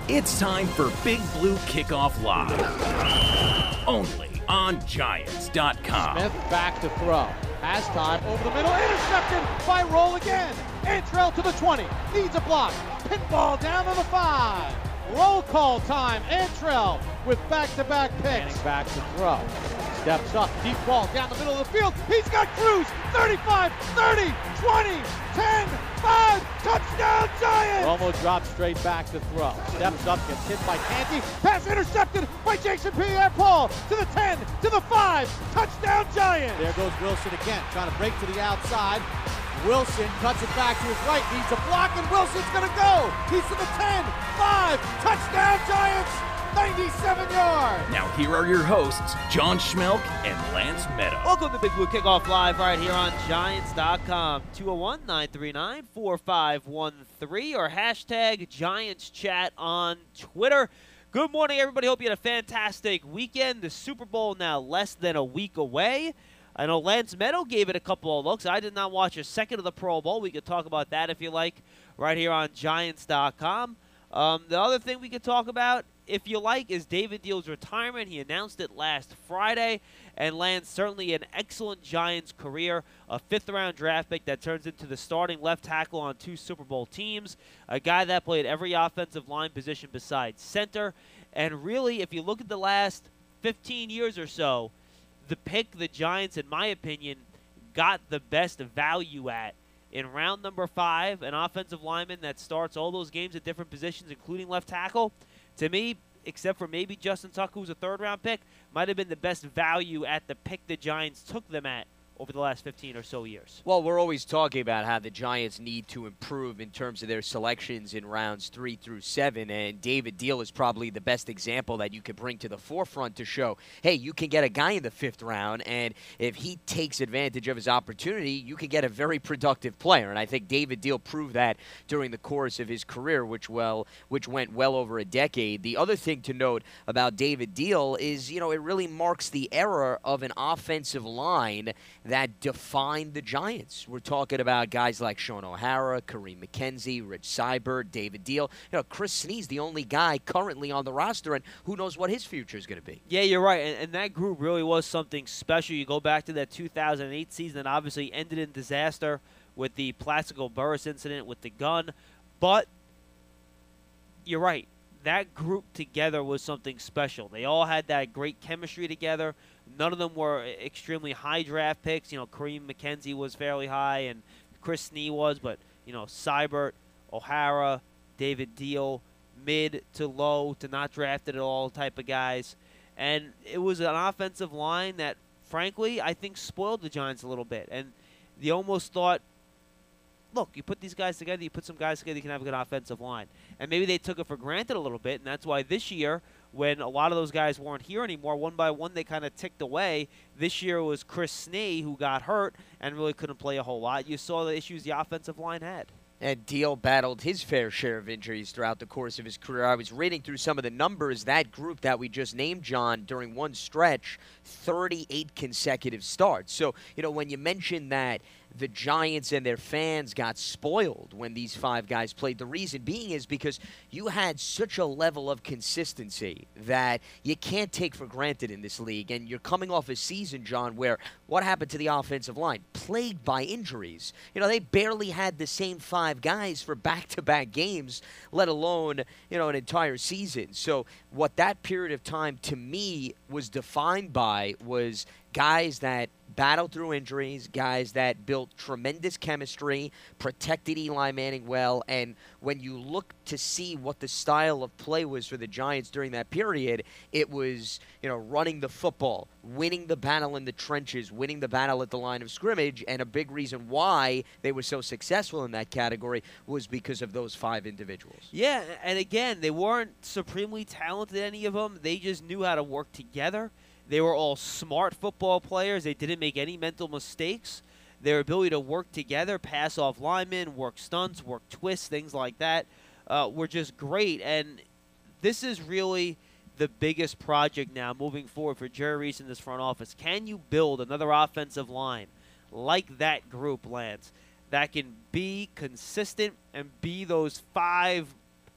It's time for Big Blue Kickoff Live. Only on Giants.com. Smith back to throw. Has time over the middle. Intercepted by Roll again. Antrell to the 20. Needs a block. Pinball down to the 5. Roll call time. Antrell with back-to-back picks. Back to throw. Steps up. Deep ball down the middle of the field. He's got Cruz. 35, 30, 20, 10, 5. Touchdown Giants! Romo drops straight back to throw. Steps up. Gets hit by Canty. Pass intercepted by Jason Pierre-Paul. To the 10, to the 5. Touchdown Giants! There goes Wilson again. Trying to break to the outside. Wilson cuts it back to his right, needs a block, and Wilson's gonna go! He's to the 10, 5, touchdown Giants, 97 yards! Now here are your hosts, John Schmelk and Lance Meadow. Welcome to Big Blue Kickoff Live right here on Giants.com. 201-939-4513 or hashtag Giants Chat on Twitter. Good morning, everybody. Hope you had a fantastic weekend. The Super Bowl now less than a week away. I know Lance Meadow gave it a couple of looks. I did not watch a second of the Pro Bowl. We could talk about that if you like right here on Giants.com. The other thing we could talk about, if you like, is David Deal's retirement. He announced it last Friday. And Lance, certainly an excellent Giants career, a fifth-round draft pick that turns into the starting left tackle on 2 Super Bowl teams, a guy that played every offensive line position besides center. And really, if you look at the last 15 years or so, the pick the Giants, in my opinion, got the best value at in round number 5, an offensive lineman that starts all those games at different positions, including left tackle. To me, except for maybe Justin Tucker, who's a third-round pick, might have been the best value at the pick the Giants took them at over the last 15 or so years. Well, we're always talking about how the Giants need to improve in terms of their selections in rounds 3 through 7, and David Deal is probably the best example that you could bring to the forefront to show, hey, you can get a guy in the 5th round, and if he takes advantage of his opportunity, you can get a very productive player. And I think David Deal proved that during the course of his career, which went well over a decade. The other thing to note about David Deal is, it really marks the era of an offensive line that defined the Giants. We're talking about guys like Shaun O'Hara, Kareem McKenzie, Rich Seibert, David Deal. Chris Snead's the only guy currently on the roster, and who knows what his future is going to be. Yeah, you're right, and that group really was something special. You go back to that 2008 season that obviously ended in disaster with the Plaxico Burress incident with the gun, but you're right. That group together was something special. They all had that great chemistry together. None of them were extremely high draft picks. Kareem McKenzie was fairly high, and Chris Snead was, but, Seibert, O'Hara, David Deal, mid to low to not drafted at all type of guys. And it was an offensive line that, frankly, I think spoiled the Giants a little bit. And they almost thought, look, you put these guys together, you put some guys together, you can have a good offensive line. And maybe they took it for granted a little bit, and that's why this year, when a lot of those guys weren't here anymore, one by one they kind of ticked away. This year was Chris Snead, who got hurt and really couldn't play a whole lot. You saw the issues the offensive line had. And Deal battled his fair share of injuries throughout the course of his career. I was reading through some of the numbers. That group that we just named, John, during one stretch, 38 consecutive starts. So, when you mention that the Giants and their fans got spoiled when these 5 guys played, the reason being is because you had such a level of consistency that you can't take for granted in this league. And you're coming off a season, John, where what happened to the offensive line? Plagued by injuries. They barely had the same 5 guys for back-to-back games, let alone, an entire season. So what that period of time, to me, was defined by was guys that battled through injuries, guys that built tremendous chemistry, protected Eli Manning well, and when you look to see what the style of play was for the Giants during that period, it was, running the football, winning the battle in the trenches, winning the battle at the line of scrimmage, and a big reason why they were so successful in that category was because of those 5 individuals. Yeah, and again, they weren't supremely talented, any of them. They just knew how to work together. They were all smart football players. They didn't make any mental mistakes. Their ability to work together, pass off linemen, work stunts, work twists, things like that, were just great. And this is really the biggest project now moving forward for Jerry Reese in this front office. Can you build another offensive line like that group, Lance, that can be consistent and be those 5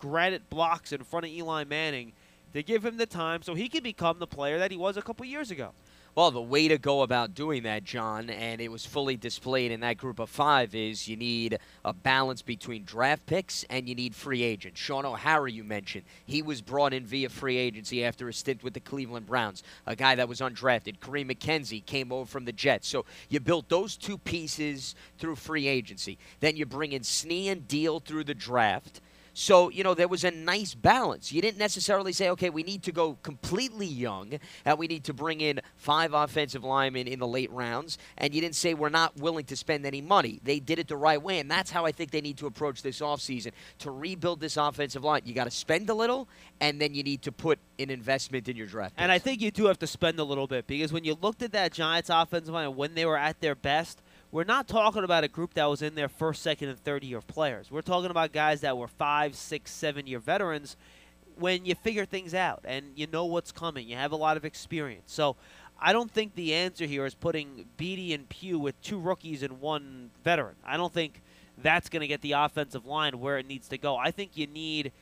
granite blocks in front of Eli Manning to give him the time so he can become the player that he was a couple years ago. Well, the way to go about doing that, John, and it was fully displayed in that group of 5, is you need a balance between draft picks and you need free agents. Sean O'Hara, you mentioned. He was brought in via free agency after a stint with the Cleveland Browns, a guy that was undrafted. Kareem McKenzie came over from the Jets. So you built those 2 pieces through free agency. Then you bring in Snee and Deal through the draft. So, there was a nice balance. You didn't necessarily say, okay, we need to go completely young and we need to bring in 5 offensive linemen in the late rounds. And you didn't say we're not willing to spend any money. They did it the right way, and that's how I think they need to approach this offseason. To rebuild this offensive line, you got to spend a little, and then you need to put an investment in your draft picks. And I think you do have to spend a little bit, because when you looked at that Giants offensive line when they were at their best, we're not talking about a group that was in their first, second, and third-year players. We're talking about guys that were 5, 6, 7-year veterans when you figure things out and you know what's coming. You have a lot of experience. So I don't think the answer here is putting Beatty and Pugh with 2 rookies and 1 veteran. I don't think that's going to get the offensive line where it needs to go. I think you need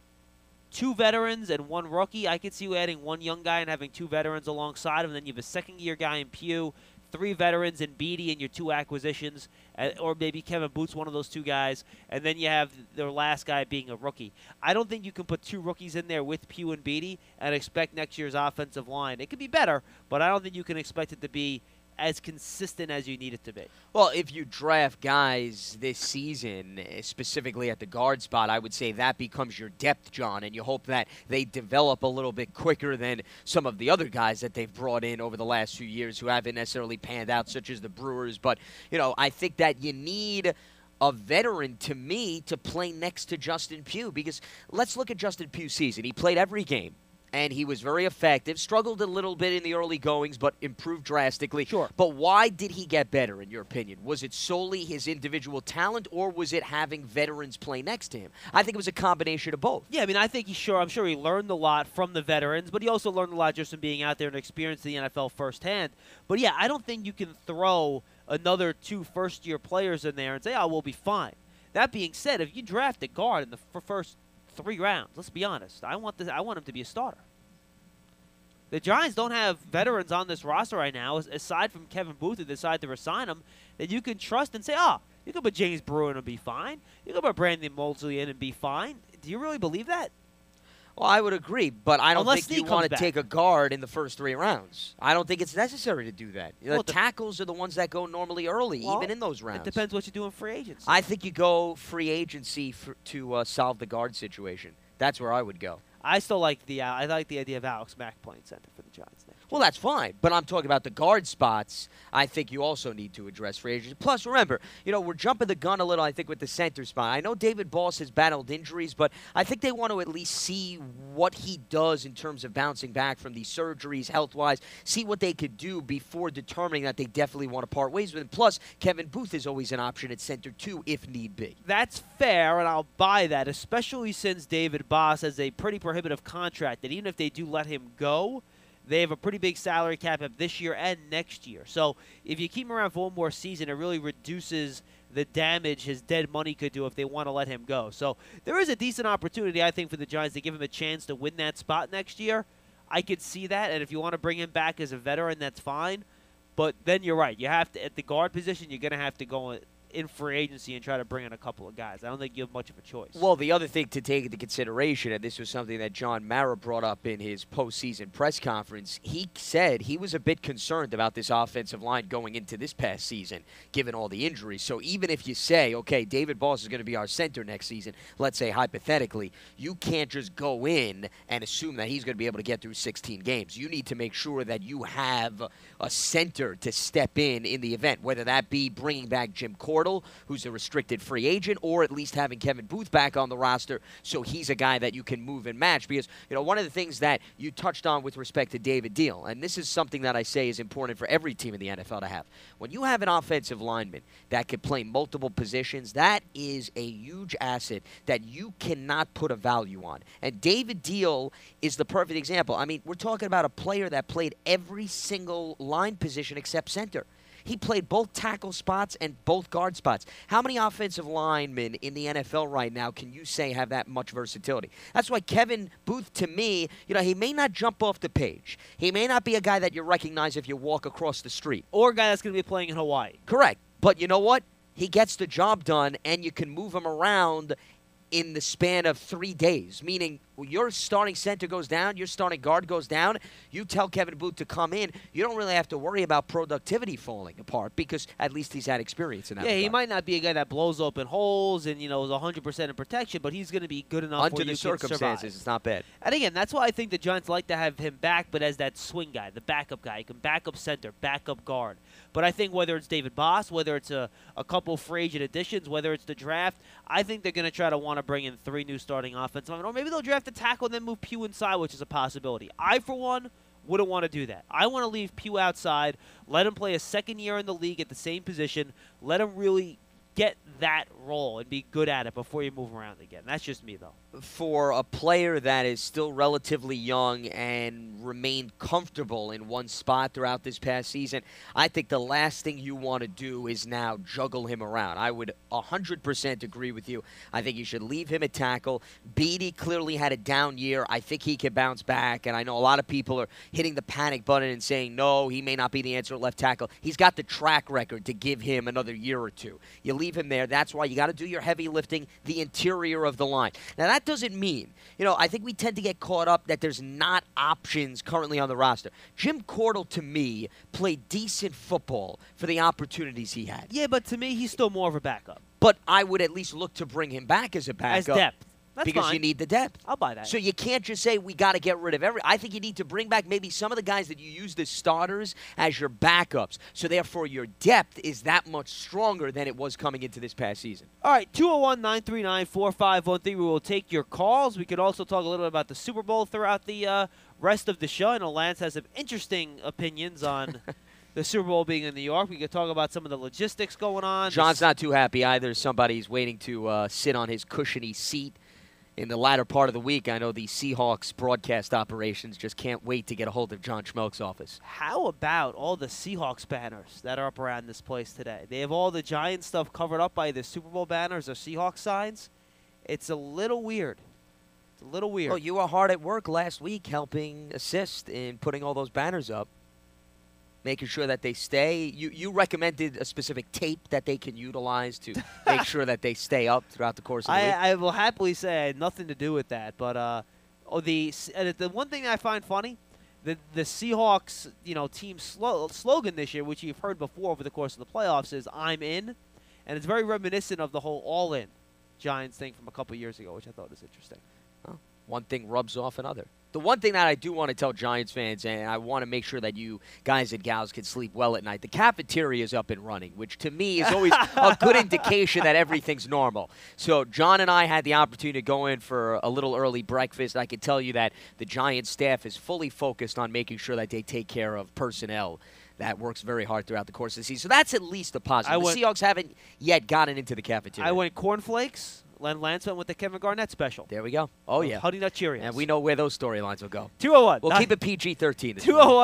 2 veterans and 1 rookie. I could see you adding 1 young guy and having 2 veterans alongside him. Then you have a second-year guy in Pugh, 3 veterans in Beatty and your 2 acquisitions, or maybe Kevin Booth's one of those 2 guys, and then you have their last guy being a rookie. I don't think you can put 2 rookies in there with Pugh and Beatty and expect next year's offensive line. It could be better, but I don't think you can expect it to be as consistent as you need it to be. Well, if you draft guys this season, specifically at the guard spot, I would say that becomes your depth, John, and you hope that they develop a little bit quicker than some of the other guys that they've brought in over the last few years who haven't necessarily panned out, such as the Brewers. But, I think that you need a veteran, to me, to play next to Justin Pugh, because let's look at Justin Pugh's season. He played every game, and he was very effective, struggled a little bit in the early goings, but improved drastically. Sure. But why did he get better, in your opinion? Was it solely his individual talent, or was it having veterans play next to him? I think it was a combination of both. Yeah, I mean, I think I'm sure he learned a lot from the veterans, but he also learned a lot just from being out there and experiencing the NFL firsthand. But, yeah, I don't think you can throw another 2 first-year players in there and say, oh, we'll be fine. That being said, if you draft a guard in the first 3 rounds, let's be honest, I want him to be a starter. The Giants don't have veterans on this roster right now, aside from Kevin Booth, who decided to resign him, that you can trust and say, you can put James Brewer in and be fine. You can put Brandon Mosley in and be fine. Do you really believe that? Well, I would agree, but I don't think you want to back. take a guard in the first 3 rounds. I don't think it's necessary to do that. The tackles are the ones that go normally early, even in those rounds. It depends what you do in free agency. I think you go free agency to solve the guard situation. That's where I would go. I still like the idea of Alex Mack playing center for the Giants next year. Well, that's fine, but I'm talking about the guard spots. I think you also need to address free agency. Plus, remember, we're jumping the gun a little, I think, with the center spot. I know David Boss has battled injuries, but I think they want to at least see what he does in terms of bouncing back from these surgeries, health-wise, see what they could do before determining that they definitely want to part ways with him. Plus, Kevin Booth is always an option at center, too, if need be. That's fair, and I'll buy that, especially since David Boss has a pretty prohibitive contract that even if they do let him go, they have a pretty big salary cap of this year and next year. So if you keep him around for one more season, it really reduces the damage his dead money could do if they want to let him go. So there is a decent opportunity, I think, for the Giants to give him a chance to win that spot next year. I could see that, and if you want to bring him back as a veteran, that's fine. But then you're right. You have to, at the guard position, you're going to have to go in free agency and try to bring in a couple of guys. I don't think you have much of a choice. Well, the other thing to take into consideration, and this was something that John Mara brought up in his postseason press conference, he said he was a bit concerned about this offensive line going into this past season, given all the injuries. So even if you say, okay, David Boss is going to be our center next season, let's say hypothetically, you can't just go in and assume that he's going to be able to get through 16 games. You need to make sure that you have a center to step in the event, whether that be bringing back Jim Cordell, who's a restricted free agent, or at least having Kevin Booth back on the roster so he's a guy that you can move and match. Because, one of the things that you touched on with respect to David Deal, and this is something that I say is important for every team in the NFL to have. When you have an offensive lineman that can play multiple positions, that is a huge asset that you cannot put a value on. And David Deal is the perfect example. I mean, we're talking about a player that played every single line position except center. He played both tackle spots and both guard spots. How many offensive linemen in the NFL right now can you say have that much versatility? That's why Kevin Booth, to me, he may not jump off the page. He may not be a guy that you recognize if you walk across the street. Or a guy that's going to be playing in Hawaii. Correct. But you know what? He gets the job done, and you can move him around in the span of 3 days, meaning your starting center goes down, your starting guard goes down, you tell Kevin Booth to come in, you don't really have to worry about productivity falling apart because at least he's had experience in that. Yeah, he might not be a guy that blows open holes and, is 100% in protection, but he's going to be good enough under the circumstances. It's not bad. And again, that's why I think the Giants like to have him back, but as that swing guy, the backup guy. He can back up center, back up guard. But I think whether it's David Boss, whether it's a couple free agent additions, whether it's the draft, I think they're going to try to want to bring in 3 new starting offensive linemen. Or maybe they'll draft a tackle and then move Pugh inside, which is a possibility. I, for one, wouldn't want to do that. I want to leave Pugh outside, let him play a second year in the league at the same position, let him really get that role and be good at it before you move around again. That's just me, though. For a player that is still relatively young and remained comfortable in one spot throughout this past season, I think the last thing you want to do is now juggle him around. I would 100% agree with you. I think you should leave him at tackle. Beatty clearly had a down year. I think he can bounce back, and I know a lot of people are hitting the panic button and saying, no, he may not be the answer at left tackle. He's got the track record to give him another year or two. You leave him there. That's why you got to do your heavy lifting, the interior of the line. Now, that doesn't mean, I think we tend to get caught up that there's not options currently on the roster. Jim Cordell, to me, played decent football for the opportunities he had. Yeah, but to me, he's still more of a backup. But I would at least look to bring him back as a backup. As depth. That's because fine. you need the depth. I'll buy that. So you can't just say we got to get rid of I think you need to bring back maybe some of the guys that you used as starters as your backups. So therefore your depth is that much stronger than it was coming into this past season. All right, 201-939-4513. We will take your calls. We could also talk a little bit about the Super Bowl throughout the rest of the show. I know Lance has some interesting opinions on the Super Bowl being in New York. We could talk about some of the logistics going on. John's not too happy either. Somebody's waiting to sit on his cushiony seat in the latter part of the week. I know the Seahawks broadcast operations just can't wait to get a hold of John Schmelk's office. How about all the Seahawks banners that are up around this place today? They have all the Giants stuff covered up by the Super Bowl banners or Seahawks signs. It's a little weird. It's a little weird. Well, you were hard at work last week helping assist in putting all those banners up, making sure that they stay. You recommended a specific tape that they can utilize to make sure that they stay up throughout the course of the week. I will happily say I had nothing to do with that. But the one thing I find funny, the Seahawks team slogan this year, which you've heard before over the course of the playoffs, is "I'm in," and it's very reminiscent of the whole "all in" Giants thing from a couple years ago, which I thought was interesting. Well, one thing rubs off another. The one thing that I do want to tell Giants fans, and I want to make sure that you guys and gals can sleep well at night, the cafeteria is up and running, which to me is always a good indication that everything's normal. So John and I had the opportunity to go in for a little early breakfast. I can tell you that the Giants staff is fully focused on making sure that they take care of personnel that works very hard throughout the course of the season. So that's at least a positive. The Seahawks haven't yet gotten into the cafeteria. I went cornflakes. Len Lance went with the Kevin Garnett special. There we go. Oh, yeah. Honey Nut Cheerios. And we know where those storylines will go. 201. We'll keep it PG-13.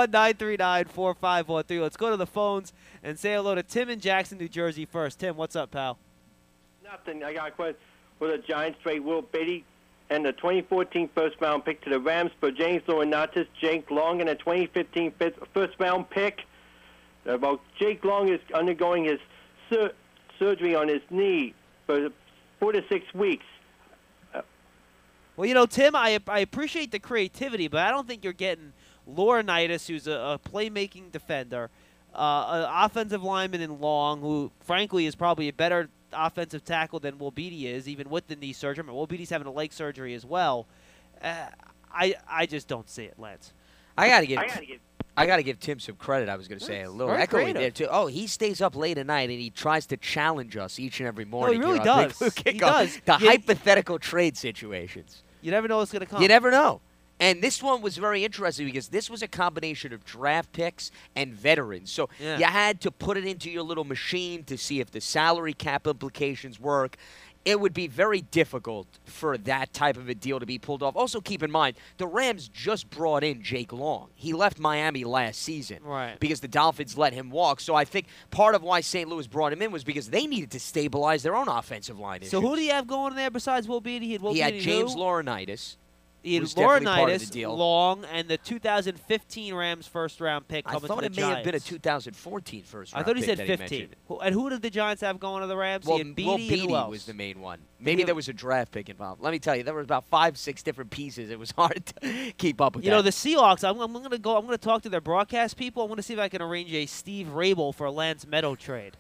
201-939-4513. Let's go to the phones and say hello to Tim in Jackson, New Jersey first. Tim, what's up, pal? Nothing. I got a question. Will the Giants trade Will Beatty and the 2014 first-round pick to the Rams for James Laurinaitis, Jake Long, and a 2015 first-round pick? Well, Jake Long is undergoing his surgery on his knee for 4 to 6 weeks. Well, Tim, I appreciate the creativity, but I don't think you're getting Laurinaitis, who's a playmaking defender, an offensive lineman in Long, who, frankly, is probably a better offensive tackle than Will Beatty is, even with the knee surgery. I mean, Will Beatty's having a leg surgery as well. I just don't see it, Lance. I got to give Tim some credit. I was going to say a little echoing there, too. Oh, he stays up late at night, and he tries to challenge us each and every morning. No, he really does. He does. The hypothetical trade situations. You never know what's going to come. You never know. And this one was very interesting because this was a combination of draft picks and veterans. So you had to put it into your little machine to see if the salary cap implications work. it would be very difficult for that type of a deal to be pulled off. Also, keep in mind, the Rams just brought in Jake Long. He left Miami last season because the Dolphins let him walk. So I think part of why St. Louis brought him in was because they needed to stabilize their own offensive line issues. So who do you have going there besides Will Beatty? He had James Laurinaitis. He had Laurinaitis, Long, and the 2015 Rams first-round pick coming to the Giants. I thought it may have been a 2014 first-round pick. I thought he said 15. And who did the Giants have going to the Rams? Well, he had Beatty, Will Beatty and who else? was the main one. Maybe there was a draft pick involved. Let me tell you, there were about 5, 6 different pieces. It was hard to keep up with. You know, the Seahawks. I'm going to go. I'm going to talk to their broadcast people. I'm going to see if I can arrange a Steve Rabel for a Lance Meadow trade.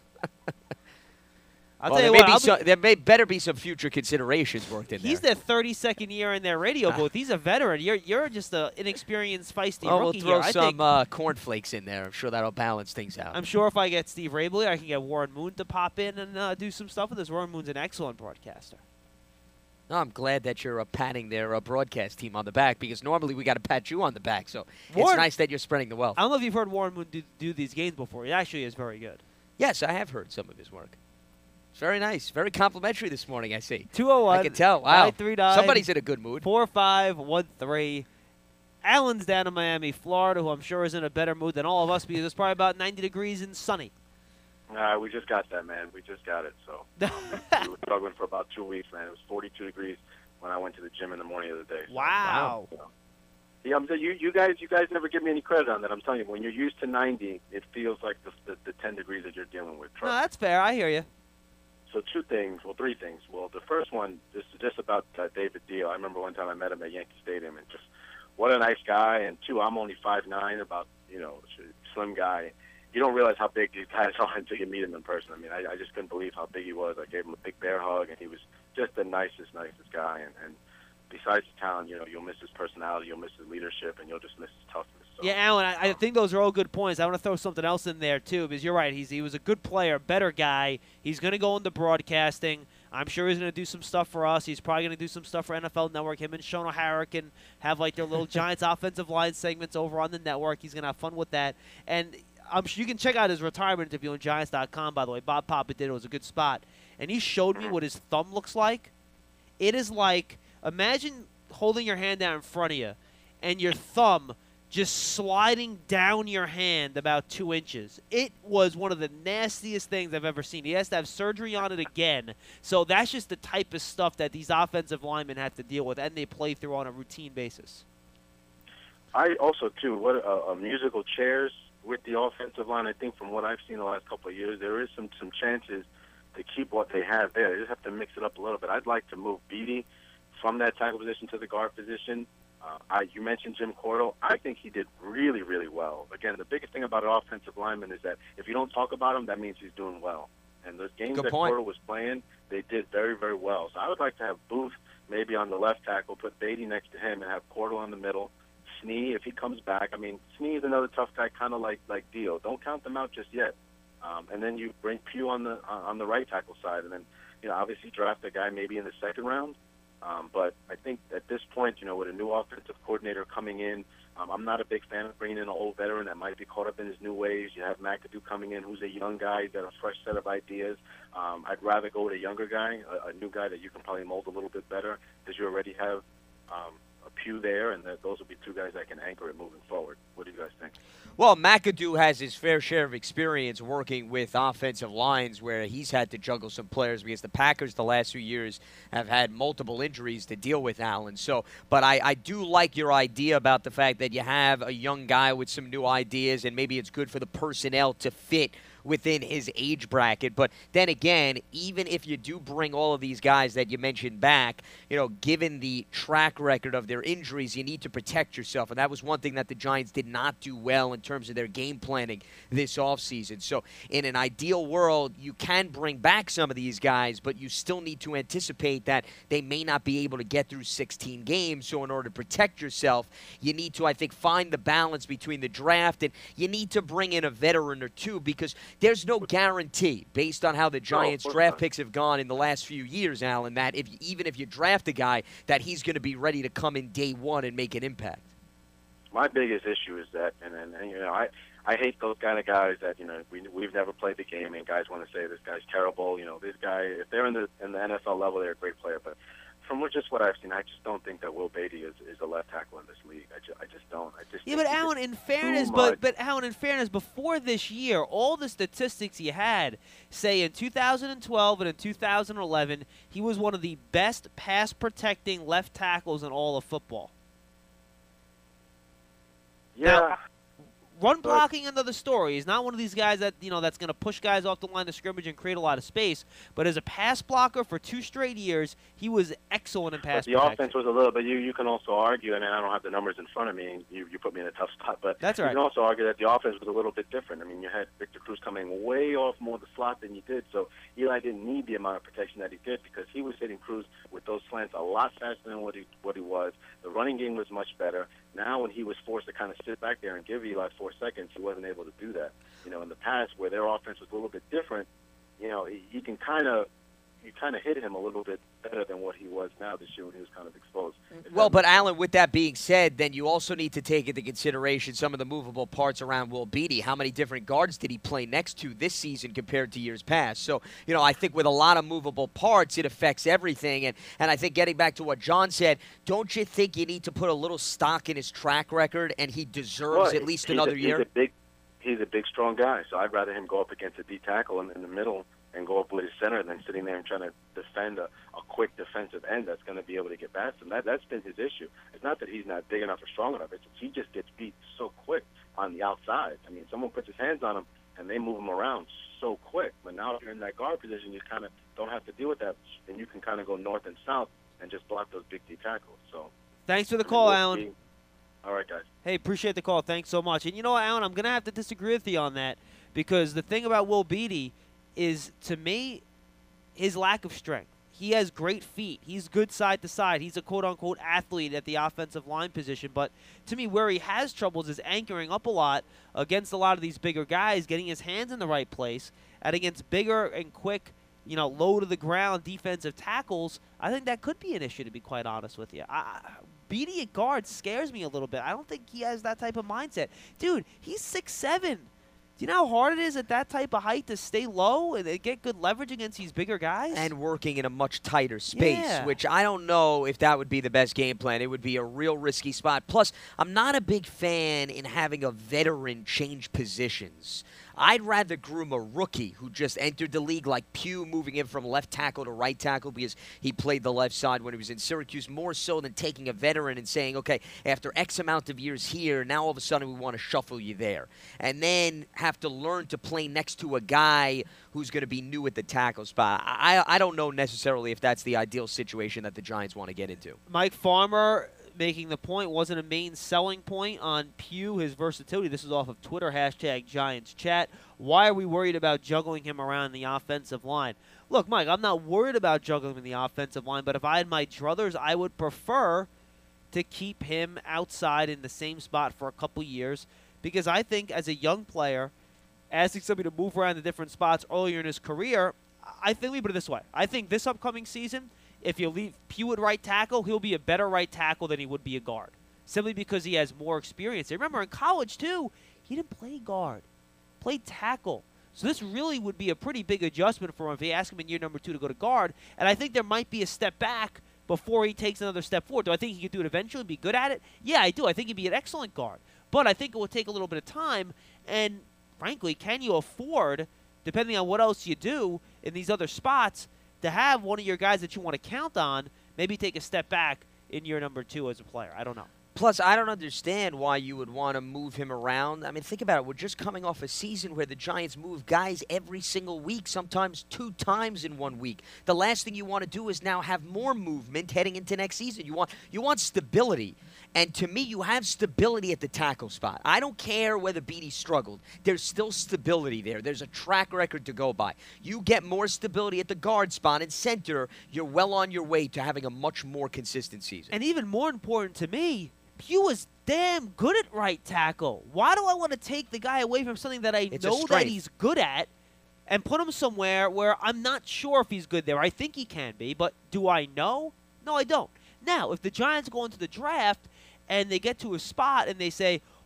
I'll tell you what. There may better be some future considerations worked in there. He's their 32nd year in their radio booth. He's a veteran. You're just an inexperienced, feisty rookie we'll throw here. some cornflakes in there. I'm sure that'll balance things out. I'm sure if I get Steve Rabel, I can get Warren Moon to pop in and do some stuff with us. Warren Moon's an excellent broadcaster. No, I'm glad that you're patting their broadcast team on the back because normally we got to pat you on the back. So it's nice that you're spreading the wealth. I don't know if you've heard Warren Moon do these games before. He actually is very good. Yes, I have heard some of his work. It's very nice. Very complimentary this morning, I see. 201. I can tell. Wow. 939. Somebody's in a good mood. 4513. Allen's down in Miami, Florida, who I'm sure is in a better mood than all of us because it's probably about 90 degrees and sunny. We just got that, man. We just got it. So we were struggling for about 2 weeks, man. It was 42 degrees when I went to the gym in the morning of the day. So, wow. Yeah, you guys never give me any credit on that. I'm telling you, when you're used to 90, it feels like the 10 degrees that you're dealing with. No, that's fair. I hear you. So three things. Well, the first one is just about David Deal. I remember one time I met him at Yankee Stadium, and just what a nice guy. And two, I'm only 5'9", about slim guy. You don't realize how big these guys are until you meet him in person. I mean, I just couldn't believe how big he was. I gave him a big bear hug, and he was just the nicest guy. And besides the talent, you'll miss his personality, you'll miss his leadership, and you'll just miss his toughness. So, yeah, Alan, I think those are all good points. I want to throw something else in there, too, because you're right. He was a good player, better guy. He's going to go into broadcasting. I'm sure he's going to do some stuff for us. He's probably going to do some stuff for NFL Network. Him and Sean O'Hara can have, their little Giants offensive line segments over on the network. He's going to have fun with that. And I'm sure you can check out his retirement interview on Giants.com, by the way. Bob Papa did it. It was a good spot. And he showed me what his thumb looks like. It is like, imagine holding your hand out in front of you and your thumb just sliding down your hand about 2 inches. It was one of the nastiest things I've ever seen. He has to have surgery on it again. So that's just the type of stuff that these offensive linemen have to deal with, and they play through on a routine basis. I also, too, what musical chairs with the offensive line. I think from what I've seen the last couple of years, there is some chances to keep what they have there. They just have to mix it up a little bit. I'd like to move Beatty from that tackle position to the guard position. You mentioned Jim Cordell. I think he did really, really well. Again, the biggest thing about an offensive lineman is that if you don't talk about him, that means he's doing well. And those games that Cordell was playing, they did very, very well. So I would like to have Booth maybe on the left tackle, put Beatty next to him, and have Cordell on the middle. Snee, if he comes back, I mean, Snee is another tough guy, kind of like Deal. Don't count them out just yet. And then you bring Pugh on the right tackle side, and then obviously draft a guy maybe in the second round. But I think at this point, with a new offensive coordinator coming in, I'm not a big fan of bringing in an old veteran that might be caught up in his new ways. You have McAdoo coming in, who's a young guy, got a fresh set of ideas. I'd rather go with a younger guy, a new guy that you can probably mold a little bit better, because you already have a Pugh there, and those will be two guys that can anchor it moving forward. What do you guys think? Well, McAdoo has his fair share of experience working with offensive lines where he's had to juggle some players because the Packers the last few years have had multiple injuries to deal with, Allen. But I do like your idea about the fact that you have a young guy with some new ideas, and maybe it's good for the personnel to fit within his age bracket. But then again, even if you do bring all of these guys that you mentioned back, given the track record of their injuries, you need to protect yourself. And that was one thing that the Giants did not do well in terms of their game planning this offseason. So in an ideal world, you can bring back some of these guys, but you still need to anticipate that they may not be able to get through 16 games. So in order to protect yourself, you need to, I think, find the balance between the draft, and you need to bring in a veteran or two, because there's no guarantee, based on how the Giants' draft picks have gone in the last few years, Alan, that even if you draft a guy, that he's going to be ready to come in day one and make an impact. My biggest issue is that, and I I hate those kind of guys that, we've never played the game and guys want to say this guy's terrible. This guy, if they're in the NFL level, they're a great player. But from just what I've seen, I just don't think that Will Beatty is a left tackle in this league. I just don't. Yeah, but Alan, in fairness, Alan, in fairness, before this year, all the statistics he had say in 2012 and in 2011, he was one of the best pass protecting left tackles in all of football. Yeah. Now, run blocking, another story. He's not one of these guys that that's going to push guys off the line of scrimmage and create a lot of space. But as a pass blocker for 2 straight years, he was excellent in pass protection. The offense was a little bit. You can also argue, and I don't have the numbers in front of me, and you put me in a tough spot. But that's right. You can also argue that the offense was a little bit different. I mean, you had Victor Cruz coming way off more the slot than you did, so Eli didn't need the amount of protection that he did because he was hitting Cruz with those slants a lot faster than what he was. The running game was much better. Now, when he was forced to kind of sit back there and give Eli 4 seconds, he wasn't able to do that. In the past, where their offense was a little bit different, you kind of hit him a little bit better than what he was now this year when he was kind of exposed. Well, but Alan, with that being said, then you also need to take into consideration some of the movable parts around Will Beatty. How many different guards did he play next to this season compared to years past? So, I think with a lot of movable parts, it affects everything. And I think getting back to what John said, don't you think you need to put a little stock in his track record, and he deserves at least another year? He's a big, strong guy, so I'd rather him go up against a D tackle in the middle and go up with his center than sitting there and trying to defend a quick defensive end that's going to be able to get past him. That's been his issue. It's not that he's not big enough or strong enough. It's he just gets beat so quick on the outside. I mean, someone puts his hands on him, and they move him around so quick. But now if you're in that guard position, you kind of don't have to deal with that, and you can kind of go north and south and just block those big D tackles. So thanks for the call, Alan. All right, guys. Hey, appreciate the call. Thanks so much. And you know what, Alan, I'm going to have to disagree with you on that because the thing about Will Beatty is, to me, his lack of strength. He has great feet. He's good side to side. He's a quote-unquote athlete at the offensive line position. But to me, where he has troubles is anchoring up a lot against a lot of these bigger guys, getting his hands in the right place, and against bigger and quick, low-to-the-ground defensive tackles. I think that could be an issue, to be quite honest with you. Beatty at guard scares me a little bit. I don't think he has that type of mindset. Dude, he's 6'7". Do you know how hard it is at that type of height to stay low and get good leverage against these bigger guys? And working in a much tighter space, which I don't know if that would be the best game plan. It would be a real risky spot. Plus, I'm not a big fan in having a veteran change positions. I'd rather groom a rookie who just entered the league like Pugh, moving him from left tackle to right tackle because he played the left side when he was in Syracuse, more so than taking a veteran and saying, okay, after X amount of years here, now all of a sudden we want to shuffle you there. And then have to learn to play next to a guy who's going to be new at the tackle spot. I don't know necessarily if that's the ideal situation that the Giants want to get into. Mike Farmer making the point, wasn't a main selling point on Pugh, his versatility. This is off of Twitter, #GiantsChat. Why are we worried about juggling him around the offensive line? Look, Mike, I'm not worried about juggling him in the offensive line, but if I had my druthers, I would prefer to keep him outside in the same spot for a couple years because I think as a young player, asking somebody to move around the different spots earlier in his career, I think we put it this way. I think this upcoming season, if you leave Pugh at right tackle, he'll be a better right tackle than he would be a guard, simply because he has more experience. Remember, in college, too, he didn't play guard. Played tackle. So this really would be a pretty big adjustment for him if you ask him in year number 2 to go to guard. And I think there might be a step back before he takes another step forward. Do I think he could do it eventually and be good at it? Yeah, I do. I think he'd be an excellent guard. But I think it will take a little bit of time. And, frankly, can you afford, depending on what else you do in these other spots, to have one of your guys that you want to count on maybe take a step back in year number 2 as a player? I don't know. Plus, I don't understand why you would want to move him around. I mean, think about it. We're just coming off a season where the Giants move guys every single week, sometimes 2 times in 1 week. The last thing you want to do is now have more movement heading into next season. You want stability. And to me, you have stability at the tackle spot. I don't care whether Beatty struggled. There's still stability there. There's a track record to go by. You get more stability at the guard spot and center, you're well on your way to having a much more consistent season. And even more important to me, Pugh was damn good at right tackle. Why do I want to take the guy away from something that I know that he's good at and put him somewhere where I'm not sure if he's good there? I think he can be, but do I know? No, I don't. Now, if the Giants go into the draft and they get to a spot and they say,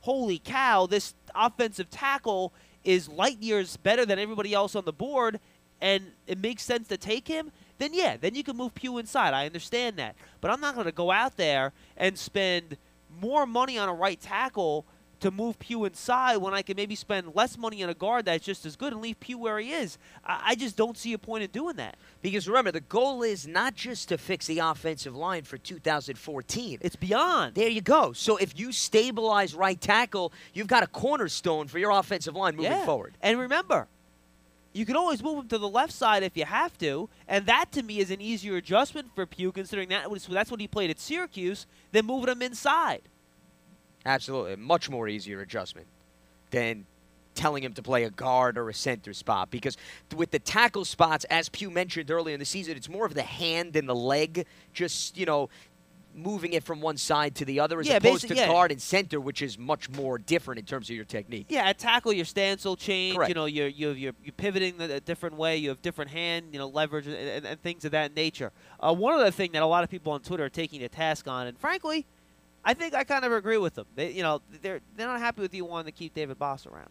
holy cow, this offensive tackle is light years better than everybody else on the board, and it makes sense to take him, then yeah, then you can move Pugh inside. I understand that. But I'm not going to go out there and spend more money on a right tackle to move Pugh inside when I can maybe spend less money on a guard that's just as good and leave Pugh where he is. I just don't see a point in doing that. Because remember, the goal is not just to fix the offensive line for 2014. It's beyond. There you go. So if you stabilize right tackle, you've got a cornerstone for your offensive line moving forward. And remember, you can always move him to the left side if you have to, and that to me is an easier adjustment for Pugh, considering that's what he played at Syracuse, than moving him inside. Absolutely. A much more easier adjustment than telling him to play a guard or a center spot. Because with the tackle spots, as Pugh mentioned earlier in the season, it's more of the hand and the leg, just, moving it from one side to the other as opposed to guard and center, which is much more different in terms of your technique. Yeah, at tackle, your stance will change. Correct. You're pivoting a different way. You have different hand, leverage and things of that nature. One other thing that a lot of people on Twitter are taking a task on, and frankly, I think I kind of agree with them. They're not happy with you wanting to keep David Boss around.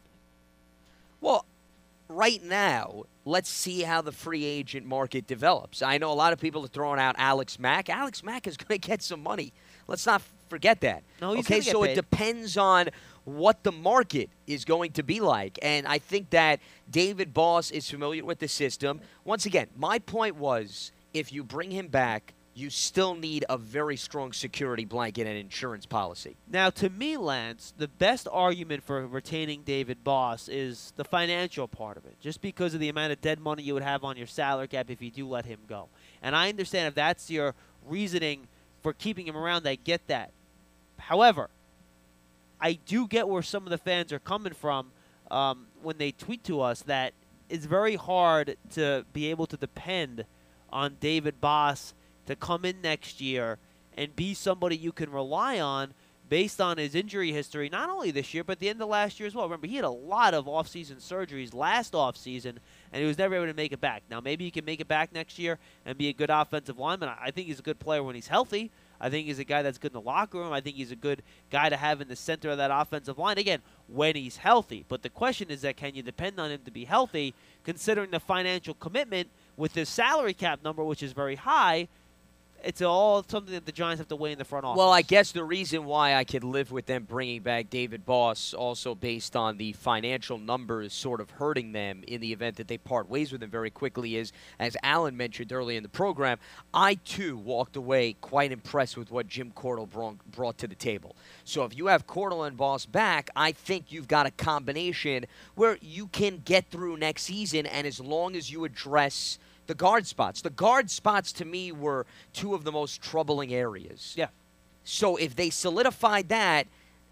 Well, right now, let's see how the free agent market develops. I know a lot of people are throwing out Alex Mack. Alex Mack is going to get some money. Let's not forget that. No, he's okay, gonna get so paid. It depends on what the market is going to be like. And I think that David Boss is familiar with the system. Once again, my point was, if you bring him back, you still need a very strong security blanket and insurance policy. Now, to me, Lance, the best argument for retaining David Boss is the financial part of it, just because of the amount of dead money you would have on your salary cap if you do let him go. And I understand if that's your reasoning for keeping him around, I get that. However, I do get where some of the fans are coming from when they tweet to us that it's very hard to be able to depend on David Boss to come in next year and be somebody you can rely on based on his injury history, not only this year, but the end of last year as well. Remember, he had a lot of off-season surgeries last off-season, and he was never able to make it back. Now, maybe he can make it back next year and be a good offensive lineman. I think he's a good player when he's healthy. I think he's a guy that's good in the locker room. I think he's a good guy to have in the center of that offensive line, again, when he's healthy. But the question is that can you depend on him to be healthy, considering the financial commitment with his salary cap number, which is very high. It's all something that the Giants have to weigh in the front office. Well, I guess the reason why I could live with them bringing back David Boss, also based on the financial numbers sort of hurting them in the event that they part ways with him very quickly, is, as Alan mentioned early in the program, I too walked away quite impressed with what Jim Cordell brought to the table. So if you have Cordell and Boss back, I think you've got a combination where you can get through next season, and as long as you address the guard spots. The guard spots, to me, were two of the most troubling areas. Yeah. So if they solidified that,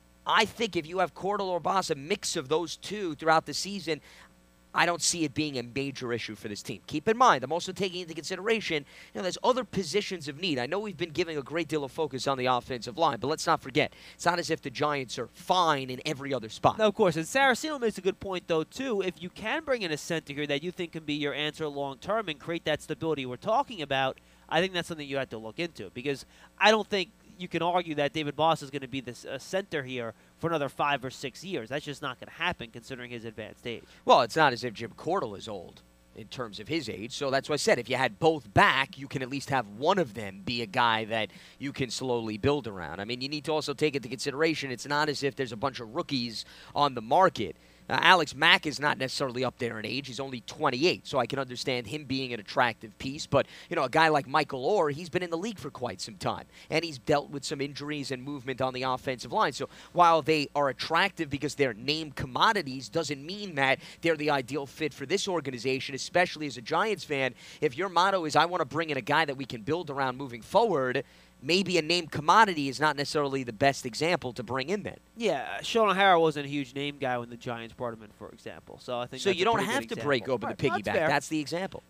I think if you have Cordell or Boss, a mix of those two throughout the season, I don't see it being a major issue for this team. Keep in mind, I'm also taking into consideration, there's other positions of need. I know we've been giving a great deal of focus on the offensive line, but let's not forget, it's not as if the Giants are fine in every other spot. No, of course. And Saraceno makes a good point, though, too. If you can bring in a center here that you think can be your answer long-term and create that stability we're talking about, I think that's something you have to look into, because I don't think you can argue that David Boss is going to be the center here for another 5 or 6 years. That's just not going to happen considering his advanced age. Well, it's not as if Jim Cordell is old in terms of his age. So that's why I said if you had both back, you can at least have one of them be a guy that you can slowly build around. I mean, you need to also take into consideration it's not as if there's a bunch of rookies on the market. Alex Mack is not necessarily up there in age. He's only 28, so I can understand him being an attractive piece. But, a guy like Michael Orr, he's been in the league for quite some time, and he's dealt with some injuries and movement on the offensive line. So while they are attractive because they're named commodities, doesn't mean that they're the ideal fit for this organization, especially as a Giants fan. If your motto is, I want to bring in a guy that we can build around moving forward, maybe a named commodity is not necessarily the best example to bring in then. Yeah, Sean O'Hara wasn't a huge name guy when the Giants brought him in, for example. So I think so that's you a don't pretty have good to example. break open Right, the piggyback. fair. That's the example.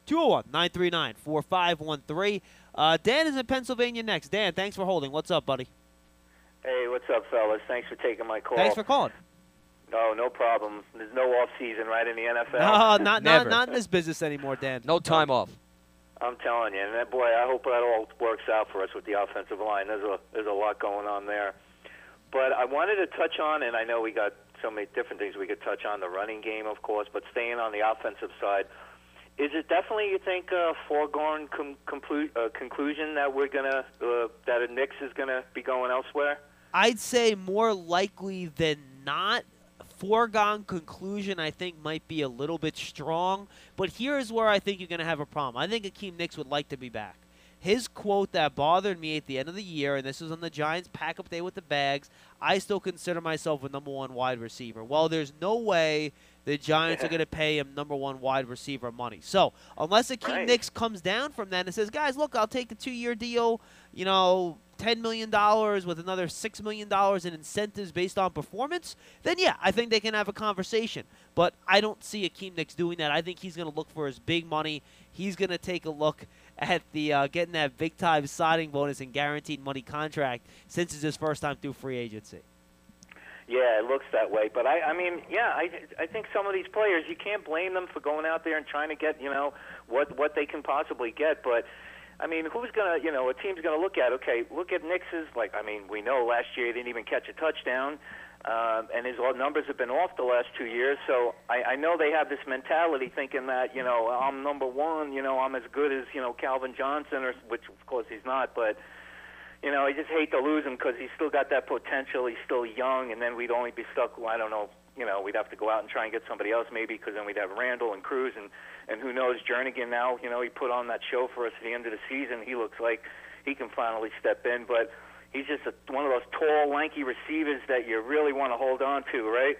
201-939-4513. Dan is in Pennsylvania next. Dan, thanks for holding. What's up, buddy? Hey, what's up, fellas? Thanks for taking my call. Thanks for calling. No problem. There's no off-season, right, in the NFL? No, not Never. in this business anymore, Dan. No time off. I'm telling you, and boy, I hope that all works out for us with the offensive line. There's a lot going on there. But I wanted to touch on, and I know we got so many different things we could touch on, the running game, of course, but staying on the offensive side, is it definitely, you think, a foregone conclusion that we're gonna that a Knicks is gonna be going elsewhere? I'd say more likely than not. Foregone conclusion, I think, might be a little bit strong. But here's where I think you're going to have a problem. I think Akeem Nicks would like to be back. His quote that bothered me at the end of the year, and this was on the Giants pack-up day with the Bags, I still consider myself a number one wide receiver. Well, there's no way the Giants are going to pay him number one wide receiver money. So unless Akeem Nicks comes down from that and says, guys, look, I'll take the 2-year deal, you know, $10 million with another $6 million in incentives based on performance, then yeah, I think they can have a conversation. But I don't see Akeem Nicks doing that. I think he's going to look for his big money. He's going to take a look at the getting that big-time signing bonus and guaranteed money contract since it's his first time through free agency. Yeah, it looks that way. But, I mean, yeah, I think some of these players, you can't blame them for going out there and trying to get, you know, what they can possibly get. But, I mean, who's going to, you know, a team's going to look at, okay, look at Knicks's, like, I mean, we know last year he didn't even catch a touchdown, and his numbers have been off the last 2 years. So I know they have this mentality thinking that, you know, I'm number one, you know, I'm as good as, you know, Calvin Johnson, which, of course, he's not, but, you know, I just hate to lose him because he's still got that potential. He's still young, and then we'd only be stuck, well, I don't know, you know, we'd have to go out and try and get somebody else maybe because then we'd have Randall and Cruz, and who knows, Jernigan now, you know, he put on that show for us at the end of the season. He looks like he can finally step in, but he's just one of those tall, lanky receivers that you really want to hold on to, right?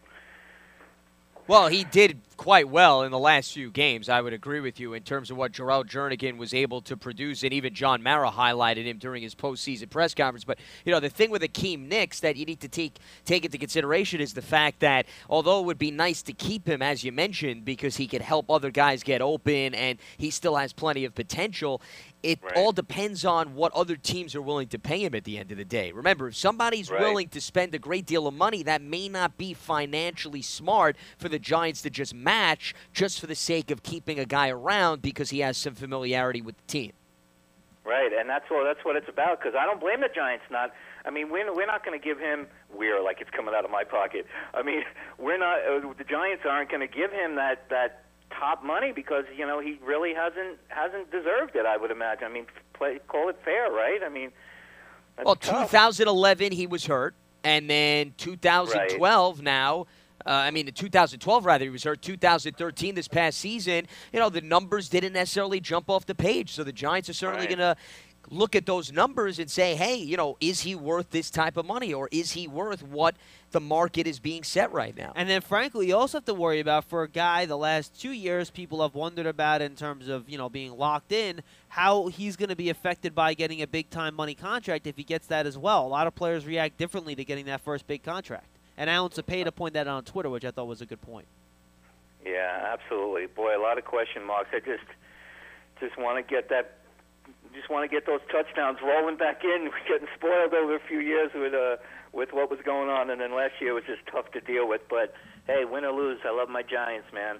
Well, he did quite well in the last few games. I would agree with you in terms of what Jarrell Jernigan was able to produce, and even John Mara highlighted him during his postseason press conference. But, you know, the thing with Akeem Nicks that you need to take into consideration is the fact that although it would be nice to keep him, as you mentioned, because he could help other guys get open and he still has plenty of potential, it all depends on what other teams are willing to pay him at the end of the day. Remember, if somebody's willing to spend a great deal of money, that may not be financially smart for the Giants to just match just for the sake of keeping a guy around because he has some familiarity with the team. Right, and that's what it's about, because I don't blame the Giants not. I mean, we're not going to give him, like it's coming out of my pocket. I mean, we're not. The Giants aren't going to give him that top money because, you know, he really hasn't deserved it, I would imagine. I mean, call it fair, right? I mean, well, tough. 2011 he was hurt, and then 2012 now. In 2012 rather he was hurt. 2013 this past season, you know, the numbers didn't necessarily jump off the page. So the Giants are certainly going to look at those numbers and say, hey, you know, is he worth this type of money, or is he worth what the market is being set right now? And then, frankly, you also have to worry about, for a guy the last 2 years people have wondered about in terms of, you know, being locked in, how he's going to be affected by getting a big-time money contract if he gets that as well. A lot of players react differently to getting that first big contract. And Alan Cepeda pointed that out on Twitter, which I thought was a good point. Yeah, absolutely. Boy, a lot of question marks. I just want to get that. Just want to get those touchdowns rolling back in. We're getting spoiled over a few years with what was going on, and then last year was just tough to deal with. But hey, win or lose, I love my Giants, man.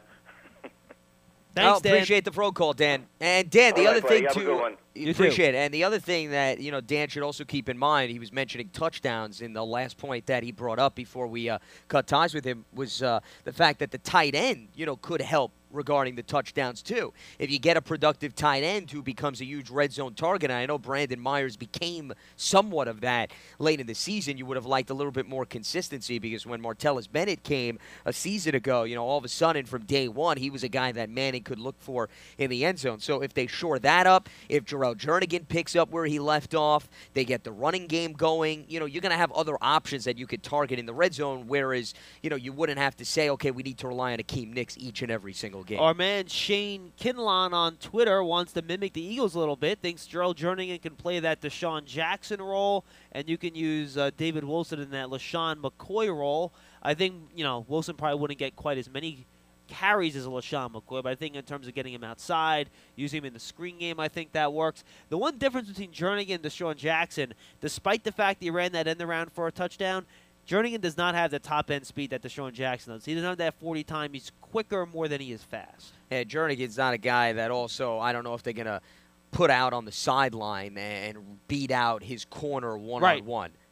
Thanks, Dan. Appreciate the phone call, Dan. And Dan, the other thing too. You appreciate it. And the other thing that, you know, Dan should also keep in mind, he was mentioning touchdowns in the last point that he brought up before we cut ties with him, was the fact that the tight end, you know, could help regarding the touchdowns too. If you get a productive tight end who becomes a huge red zone target, and I know Brandon Myers became somewhat of that late in the season, you would have liked a little bit more consistency, because when Martellus Bennett came a season ago, you know, all of a sudden from day one, he was a guy that Manning could look for in the end zone. So if they shore that up, if Jarrell Jernigan picks up where he left off, they get the running game going, you know, you're going to have other options that you could target in the red zone, whereas, you know, you wouldn't have to say, okay, we need to rely on Akeem Nicks each and every single game. Our man Shane Kinlaw on Twitter wants to mimic the Eagles a little bit, thinks Jarrell Jernigan can play that Deshaun Jackson role, and you can use David Wilson in that LaShawn McCoy role. I think, you know, Wilson probably wouldn't get quite as many carries as a LaShawn McCoy, but I think in terms of getting him outside, using him in the screen game, I think that works. The one difference between Jernigan and Deshaun Jackson, despite the fact he ran that end around for a touchdown, Jernigan does not have the top-end speed that Deshaun Jackson does. He doesn't have that 40 time. He's quicker more than he is fast. Yeah, Jernigan's not a guy that also, I don't know if they're going to put out on the sideline and beat out his corner one-on-one.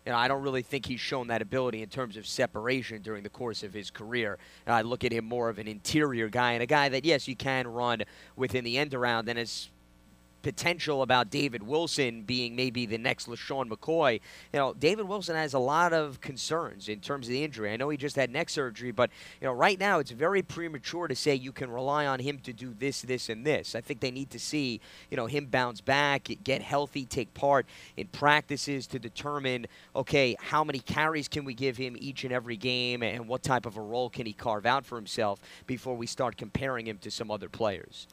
I don't really think he's shown that ability in terms of separation during the course of his career. I look at him more of an interior guy and a guy that, yes, you can run within the end around, and as potential about David Wilson being maybe the next LaShawn McCoy. David Wilson has a lot of concerns in terms of the injury. I know he just had neck surgery, but right now it's very premature to say you can rely on him to do this, this, and this. I think they need to see him bounce back, get healthy, take part in practices to determine, okay, how many carries can we give him each and every game, and what type of a role can he carve out for himself before we start comparing him to some other players.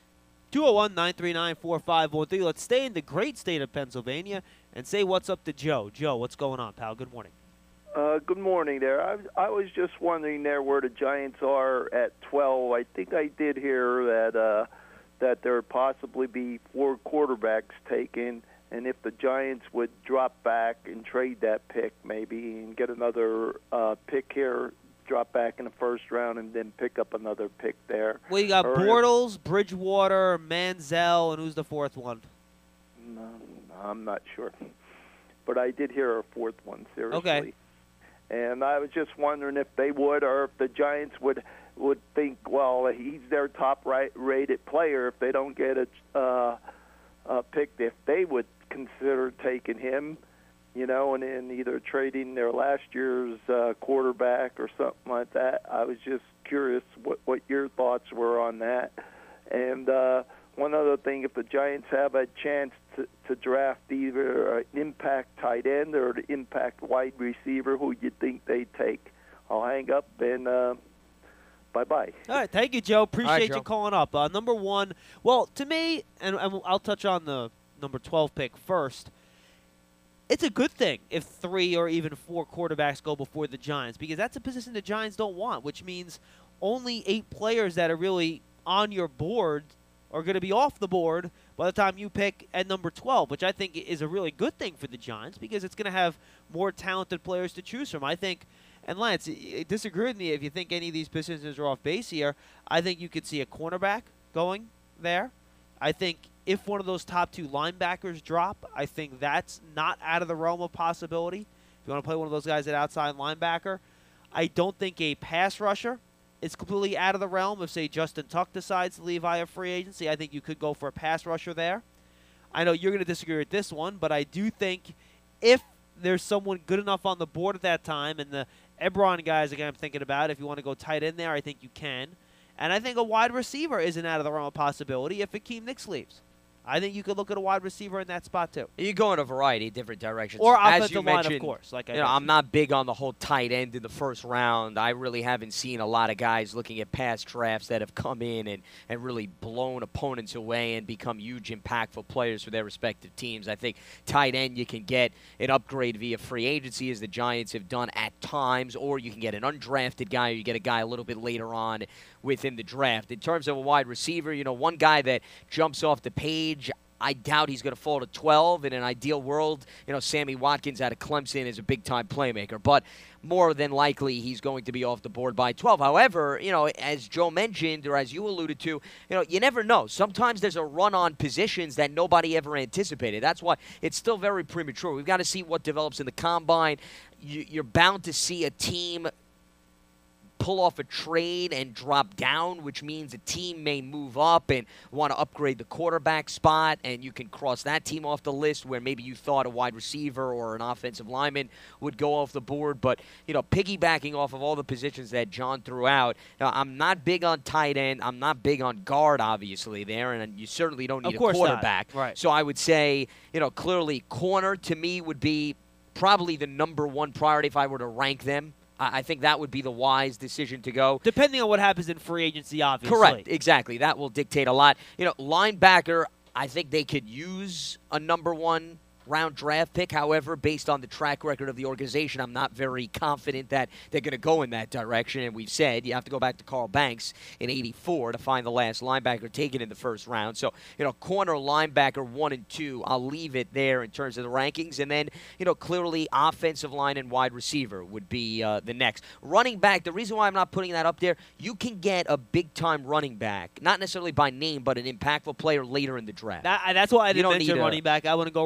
201-939-4513. Let's stay in the great state of Pennsylvania and say what's up to Joe. Joe, what's going on, pal? Good morning. Good morning there. I was just wondering there where the Giants are at 12. I think I did hear that there would possibly be 4 quarterbacks taken, and if the Giants would drop back and trade that pick maybe and get another pick here, drop back in the first round and then pick up another pick there. Well, you got Bortles, Bridgewater, Manziel, and who's the fourth one? No, I'm not sure. But I did hear a fourth one, seriously. Okay. And I was just wondering if they would, or if the Giants would think, well, he's their top-rated player. If they don't get a pick, if they would consider taking him, and then either trading their last year's quarterback or something like that. I was just curious what your thoughts were on that. And one other thing, if the Giants have a chance to draft either an impact tight end or an impact wide receiver, who you think they'd take? I'll hang up and bye-bye. All right, thank you, Joe. Appreciate Joe. you calling up. Number one, well, to me, and I'll touch on the number 12 pick first, it's a good thing if 3 or even 4 quarterbacks go before the Giants, because that's a position the Giants don't want, which means only 8 players that are really on your board are going to be off the board by the time you pick at number 12, which I think is a really good thing for the Giants because it's going to have more talented players to choose from. I think, and Lance, disagree with me if you think any of these positions are off base here. I think you could see a cornerback going there. I think if one of those top 2 linebackers drop, I think that's not out of the realm of possibility. If you want to play one of those guys at outside linebacker, I don't think a pass rusher is completely out of the realm. If, say, Justin Tuck decides to leave via free agency, I think you could go for a pass rusher there. I know you're going to disagree with this one, but I do think if there's someone good enough on the board at that time, and the Ebron guys, again, I'm thinking about, if you want to go tight end there, I think you can. And I think a wide receiver isn't out of the realm of possibility if Akeem Nicks leaves. I think you could look at a wide receiver in that spot, too. You go in a variety of different directions. Or as offensive you line, mentioned, of course. Like I'm not big on the whole tight end in the first round. I really haven't seen a lot of guys looking at past drafts that have come in and really blown opponents away and become huge, impactful players for their respective teams. I think tight end you can get an upgrade via free agency, as the Giants have done at times, or you can get an undrafted guy, or you get a guy a little bit later on within the draft. In terms of a wide receiver, one guy that jumps off the page, I doubt he's going to fall to 12. In an ideal world, Sammy Watkins out of Clemson is a big-time playmaker. But more than likely, he's going to be off the board by 12. However, as Joe mentioned, or as you alluded to, you never know. Sometimes there's a run on positions that nobody ever anticipated. That's why it's still very premature. We've got to see what develops in the combine. You're bound to see a team pull off a trade and drop down, which means a team may move up and want to upgrade the quarterback spot, and you can cross that team off the list where maybe you thought a wide receiver or an offensive lineman would go off the board. But, piggybacking off of all the positions that John threw out, I'm not big on tight end. I'm not big on guard, obviously, there, and you certainly don't need a quarterback. Right. So I would say, clearly corner to me would be probably the number 1 priority if I were to rank them. I think that would be the wise decision to go. Depending on what happens in free agency, obviously. Correct, exactly. That will dictate a lot. Linebacker, I think they could use a number 1 round draft pick. However, based on the track record of the organization, I'm not very confident that they're going to go in that direction. And we've said you have to go back to Carl Banks in '84 to find the last linebacker taken in the first round. So, corner, linebacker 1 and 2, I'll leave it there in terms of the rankings. And then, clearly offensive line and wide receiver would be the next. Running back, the reason why I'm not putting that up there, you can get a big-time running back, not necessarily by name, but an impactful player later in the draft. That's why I didn't mention running back. I wouldn't go running back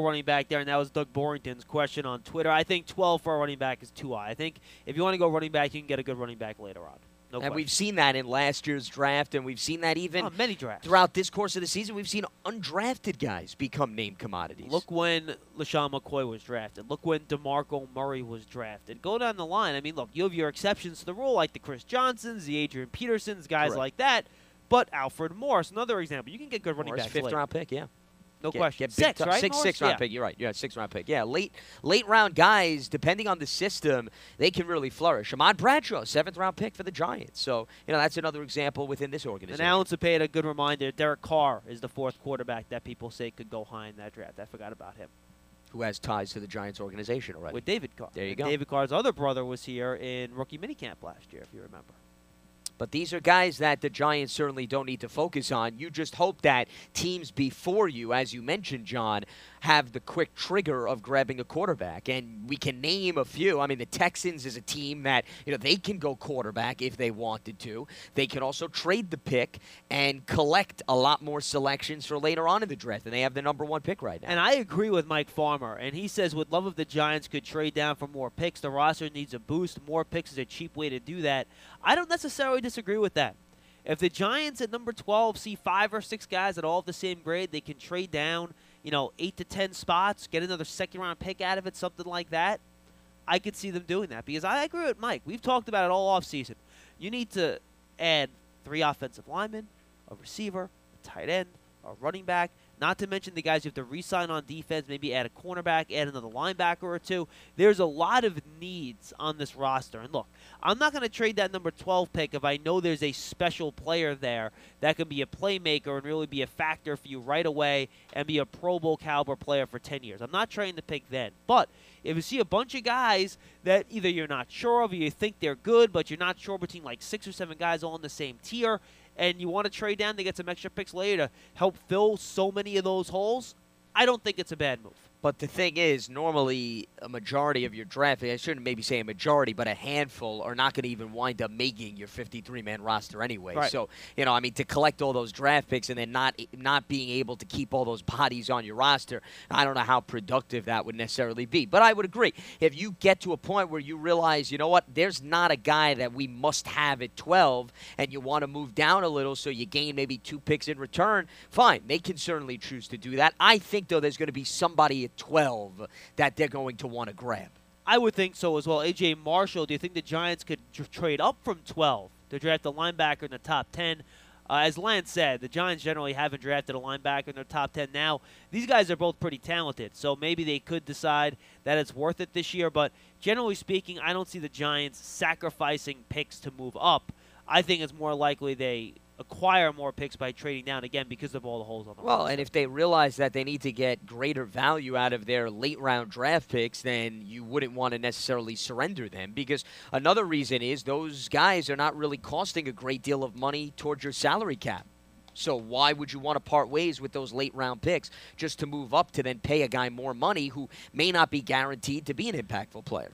back there, and that was Doug Borrington's question on Twitter. I think 12 for a running back is too high. I think if you want to go running back, you can get a good running back later on. No and question. we've seen that in last year's draft, and we've seen that even many drafts. throughout this course of the season. We've seen undrafted guys become name commodities. Look when LaShawn McCoy was drafted. Look when DeMarco Murray was drafted. Go down the line. I mean, look, you have your exceptions to the rule, like the Chris Johnsons, the Adrian Petersons, guys Correct. like that. But Alfred Morris, another example. You can get good running Morris, backs fifth late. round pick, yeah. No question. Get big Six, time- right? Six Morris? round Yeah. pick. You're right. Yeah, 6th round pick. Yeah, late round guys, depending on the system, they can really flourish. Ahmad Bradshaw, 7th round pick for the Giants. So that's another example within this organization. And Alan Cepeda, a good reminder. Derek Carr is the 4th quarterback that people say could go high in that draft. I forgot about him. Who has ties to the Giants organization already. With David Carr. There you And go. David Carr's other brother was here in rookie minicamp last year, if you remember. But these are guys that the Giants certainly don't need to focus on. You just hope that teams before you, as you mentioned, John, have the quick trigger of grabbing a quarterback. And we can name a few. I mean, the Texans is a team that, they can go quarterback if they wanted to. They can also trade the pick and collect a lot more selections for later on in the draft. And they have the number 1 pick right now. And I agree with Mike Farmer. And he says, would love if the Giants could trade down for more picks. The roster needs a boost. More picks is a cheap way to do that. I don't necessarily disagree with that. If the Giants at number 12 see 5 or 6 guys that all have the same grade, they can trade down, 8 to 10 spots, get another 2nd-round pick out of it, something like that. I could see them doing that because I agree with Mike. We've talked about it all offseason. You need to add 3 offensive linemen, a receiver, a tight end, a running back, not to mention the guys you have to re-sign on defense, maybe add a cornerback, add another linebacker or 2. There's a lot of needs on this roster. And look, I'm not going to trade that number 12 pick if I know there's a special player there that can be a playmaker and really be a factor for you right away and be a Pro Bowl caliber player for 10 years. I'm not trading the pick then. But if you see a bunch of guys that either you're not sure of or you think they're good, but you're not sure between like 6 or 7 guys all in the same tier, and you want to trade down to get some extra picks later to help fill so many of those holes, I don't think it's a bad move. But the thing is, normally a majority of your draft, I shouldn't maybe say a majority, but a handful are not going to even wind up making your 53-man roster anyway. Right. So, to collect all those draft picks and then not being able to keep all those bodies on your roster, I don't know how productive that would necessarily be. But I would agree. If you get to a point where you realize, there's not a guy that we must have at 12 and you want to move down a little so you gain maybe 2 picks in return, fine. They can certainly choose to do that. I think, though, there's going to be somebody at 12 that they're going to want to grab. I would think so as well. A.J. Marshall, do you think the Giants could trade up from 12 to draft a linebacker in the top 10? As Lance said, the Giants generally haven't drafted a linebacker in their top 10 now. These guys are both pretty talented, so maybe they could decide that it's worth it this year. But generally speaking, I don't see the Giants sacrificing picks to move up. I think it's more likely they acquire more picks by trading down, again, because of all the holes on the roster. And if they realize that they need to get greater value out of their late-round draft picks, then you wouldn't want to necessarily surrender them, because another reason is those guys are not really costing a great deal of money towards your salary cap. So why would you want to part ways with those late-round picks just to move up to then pay a guy more money who may not be guaranteed to be an impactful player?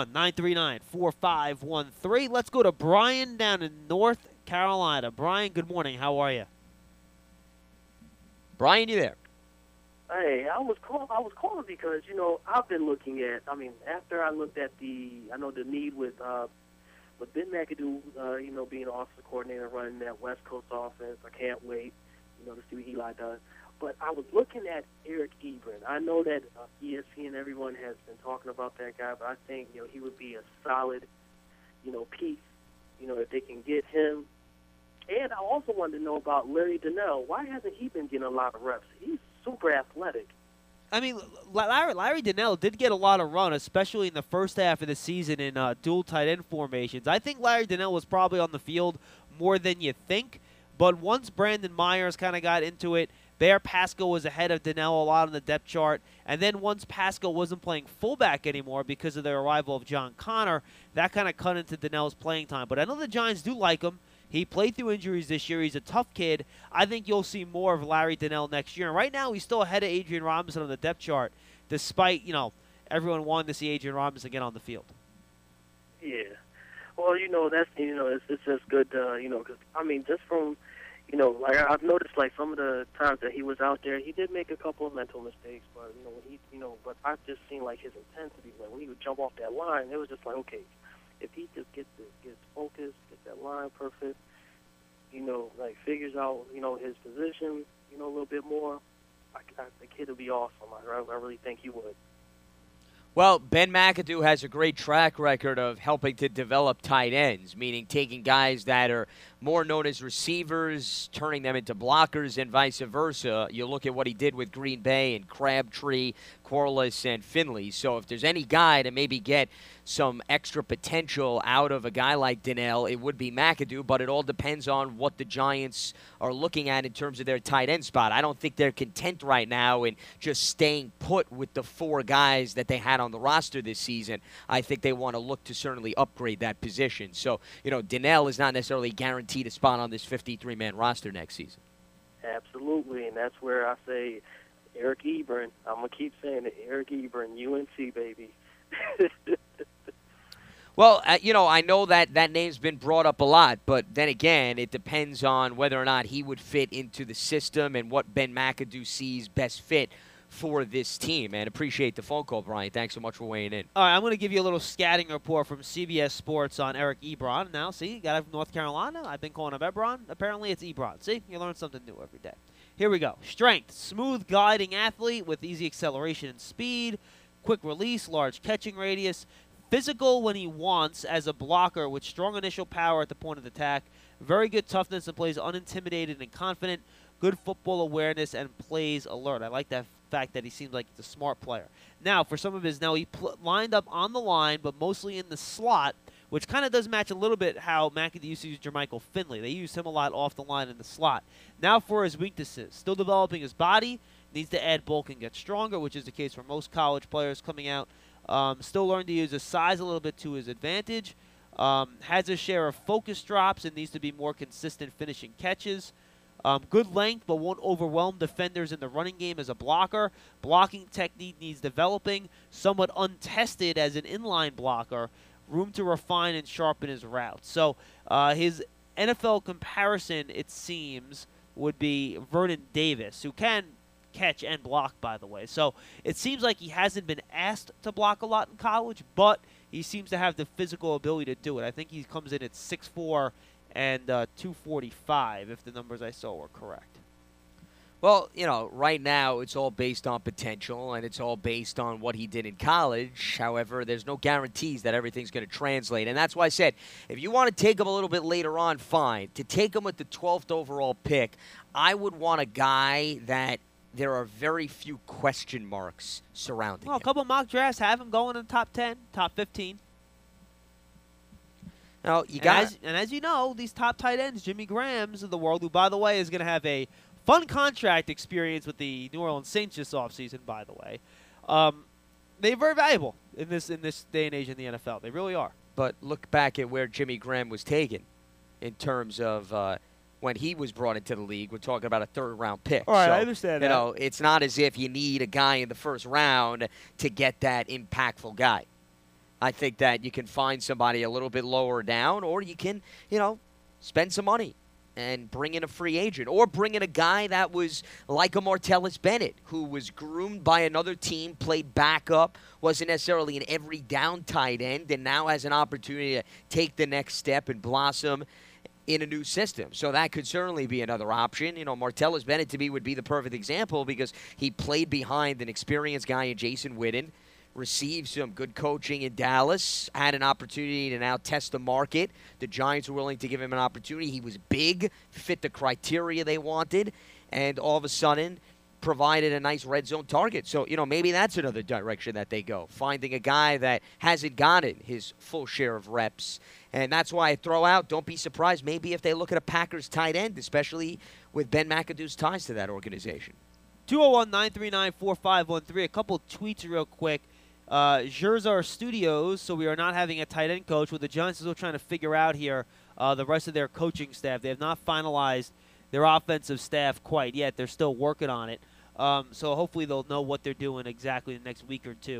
201-939-4513. Let's go to Brian down in North Carolina. Brian, good morning. How are you? Brian, you there? Hey, I was calling because I've been looking at. After I looked at the need with Ben McAdoo, being offensive coordinator running that West Coast offense. I can't wait, to see what Eli does. But I was looking at Eric Ebron. I know that ESPN and everyone has been talking about that guy, but I think he would be a solid, piece. If they can get him. And I also wanted to know about Larry Donnell. Why hasn't he been getting a lot of reps? He's super athletic. I mean, Larry Donnell did get a lot of run, especially in the first half of the season in dual tight end formations. I think Larry Donnell was probably on the field more than you think. But once Brandon Myers kind of got into it, Bear Pascal was ahead of Donnell a lot on the depth chart. And then once Pascal wasn't playing fullback anymore because of the arrival of John Connor, that kind of cut into Donnell's playing time. But I know the Giants do like him. He played through injuries this year. He's a tough kid. I think you'll see more of Larry Donnell next year. And right now, he's still ahead of Adrian Robinson on the depth chart, despite, everyone wanting to see Adrian Robinson get on the field. Yeah. Well, that's, it's just good, because, just from, you know, like I've noticed, like some of the times that he was out there, he did make a couple of mental mistakes, but you know, when he, you know, but I've just seen like his intensity, like when he would jump off that line, it was just like, okay, if he just gets focused, gets that line perfect, you know, like figures out, you know, his position, you know, a little bit more, the kid will be awesome. I really think he would. Well, Ben McAdoo has a great track record of helping to develop tight ends, meaning taking guys that are more known as receivers, turning them into blockers, and vice versa. You look at what he did with Green Bay and Crabtree, Corliss, and Finley. So if there's any guy to maybe get some extra potential out of a guy like Donnell, it would be McAdoo, but it all depends on what the Giants are looking at in terms of their tight end spot. I don't think they're content right now in just staying put with the 4 guys that they had on the roster this season. I think they want to look to certainly upgrade that position. So, you know, Donnell is not necessarily guaranteed a spot on this 53-man roster next season. Absolutely, and that's where I say Eric Ebron. I'm going to keep saying it, Eric Ebron, UNC, baby. Well, you know, I know that name's been brought up a lot, but then again, it depends on whether or not he would fit into the system and what Ben McAdoo sees best fit for this team. And appreciate the phone call, Brian. Thanks so much for weighing in. All right, I'm going to give you a little scouting report from CBS Sports on Eric Ebron. Now, see, you got it from North Carolina. I've been calling him Ebron. Apparently, it's Ebron. See, you learn something new every day. Here we go. Strength, smooth gliding athlete with easy acceleration and speed, quick release, large catching radius, physical when he wants as a blocker with strong initial power at the point of attack, very good toughness and plays unintimidated and confident, good football awareness and plays alert. I like that fact that he seems like he's a smart player. Now, for some of his, he lined up on the line, but mostly in the slot, which kind of does match a little bit how McAdoo used to use Jermichael Finley. They used him a lot off the line in the slot. Now for his weaknesses. Still developing his body, needs to add bulk and get stronger, which is the case for most college players coming out. Still learning to use his size a little bit to his advantage. Has a share of focus drops and needs to be more consistent finishing catches. Good length, but won't overwhelm defenders in the running game as a blocker. Blocking technique needs developing. Somewhat untested as an inline blocker. Room to refine and sharpen his routes. So his NFL comparison, it seems, would be Vernon Davis, who can catch and block, by the way. So it seems like he hasn't been asked to block a lot in college, but he seems to have the physical ability to do it. I think he comes in at 6'4", and 245, if the numbers I saw were correct. Well, you know, right now it's all based on potential, and it's all based on what he did in college. However, there's no guarantees that everything's going to translate. And that's why I said, if you want to take him a little bit later on, fine. To take him with the 12th overall pick, I would want a guy that there are very few question marks surrounding him. A couple mock drafts have him going in the top 10, top 15. Now, as you know, these top tight ends, Jimmy Graham's of the world, who, by the way, is going to have a fun contract experience with the New Orleans Saints this offseason, by the way. They're very valuable in this day and age in the NFL. They really are. But look back at where Jimmy Graham was taken in terms of when he was brought into the league. We're talking about a third-round pick. All right, so, I understand that. You know, it's not as if you need a guy in the first round to get that impactful guy. I think that you can find somebody a little bit lower down, or you can, you know, spend some money and bring in a free agent, or bring in a guy that was like a Martellus Bennett, who was groomed by another team, played backup, wasn't necessarily an every down tight end, and now has an opportunity to take the next step and blossom in a new system. So that could certainly be another option. You know, Martellus Bennett to me would be the perfect example because he played behind an experienced guy in Jason Witten, received some good coaching in Dallas, had an opportunity to now test the market. The Giants were willing to give him an opportunity. He was big, fit the criteria they wanted, and all of a sudden provided a nice red zone target. So, you know, maybe that's another direction that they go, finding a guy that hasn't gotten his full share of reps. And that's why I throw out, don't be surprised, maybe if they look at a Packers tight end, especially with Ben McAdoo's ties to that organization. 201-939-4513. A couple tweets real quick. Scherzer Studios, so we are not having a tight end coach, with the Giants still trying to figure out here the rest of their coaching staff. They have not finalized their offensive staff quite yet. They're still working on it. So hopefully they'll know what they're doing exactly the next week or two.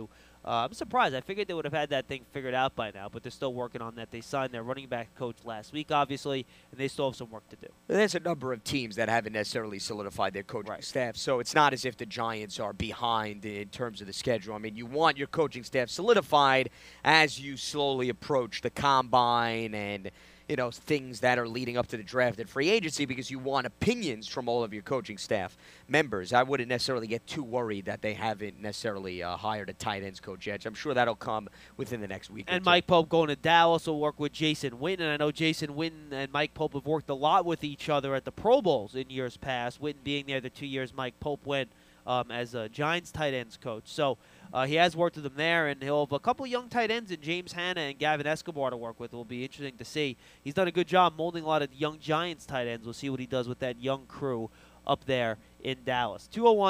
I'm surprised. I figured they would have had that thing figured out by now, but they're still working on that. They signed their running back coach last week, obviously, and they still have some work to do. There's a number of teams that haven't necessarily solidified their coaching staff, so it's not as if the Giants are behind in terms of the schedule. I mean, you want your coaching staff solidified as you slowly approach the combine and things that are leading up to the draft and free agency, because you want opinions from all of your coaching staff members. I wouldn't necessarily get too worried that they haven't necessarily hired a tight ends coach yet. I'm sure that'll come within the next week. And Mike Pope going to Dallas will work with Jason Witten, and I know Jason Witten and Mike Pope have worked a lot with each other at the Pro Bowls in years past. Witten being there the 2 years Mike Pope went as a Giants tight ends coach. So he has worked with them there, and he'll have a couple young tight ends in James Hanna and Gavin Escobar to work with. It will be interesting to see. He's done a good job molding a lot of young Giants tight ends. We'll see what he does with that young crew up there in Dallas.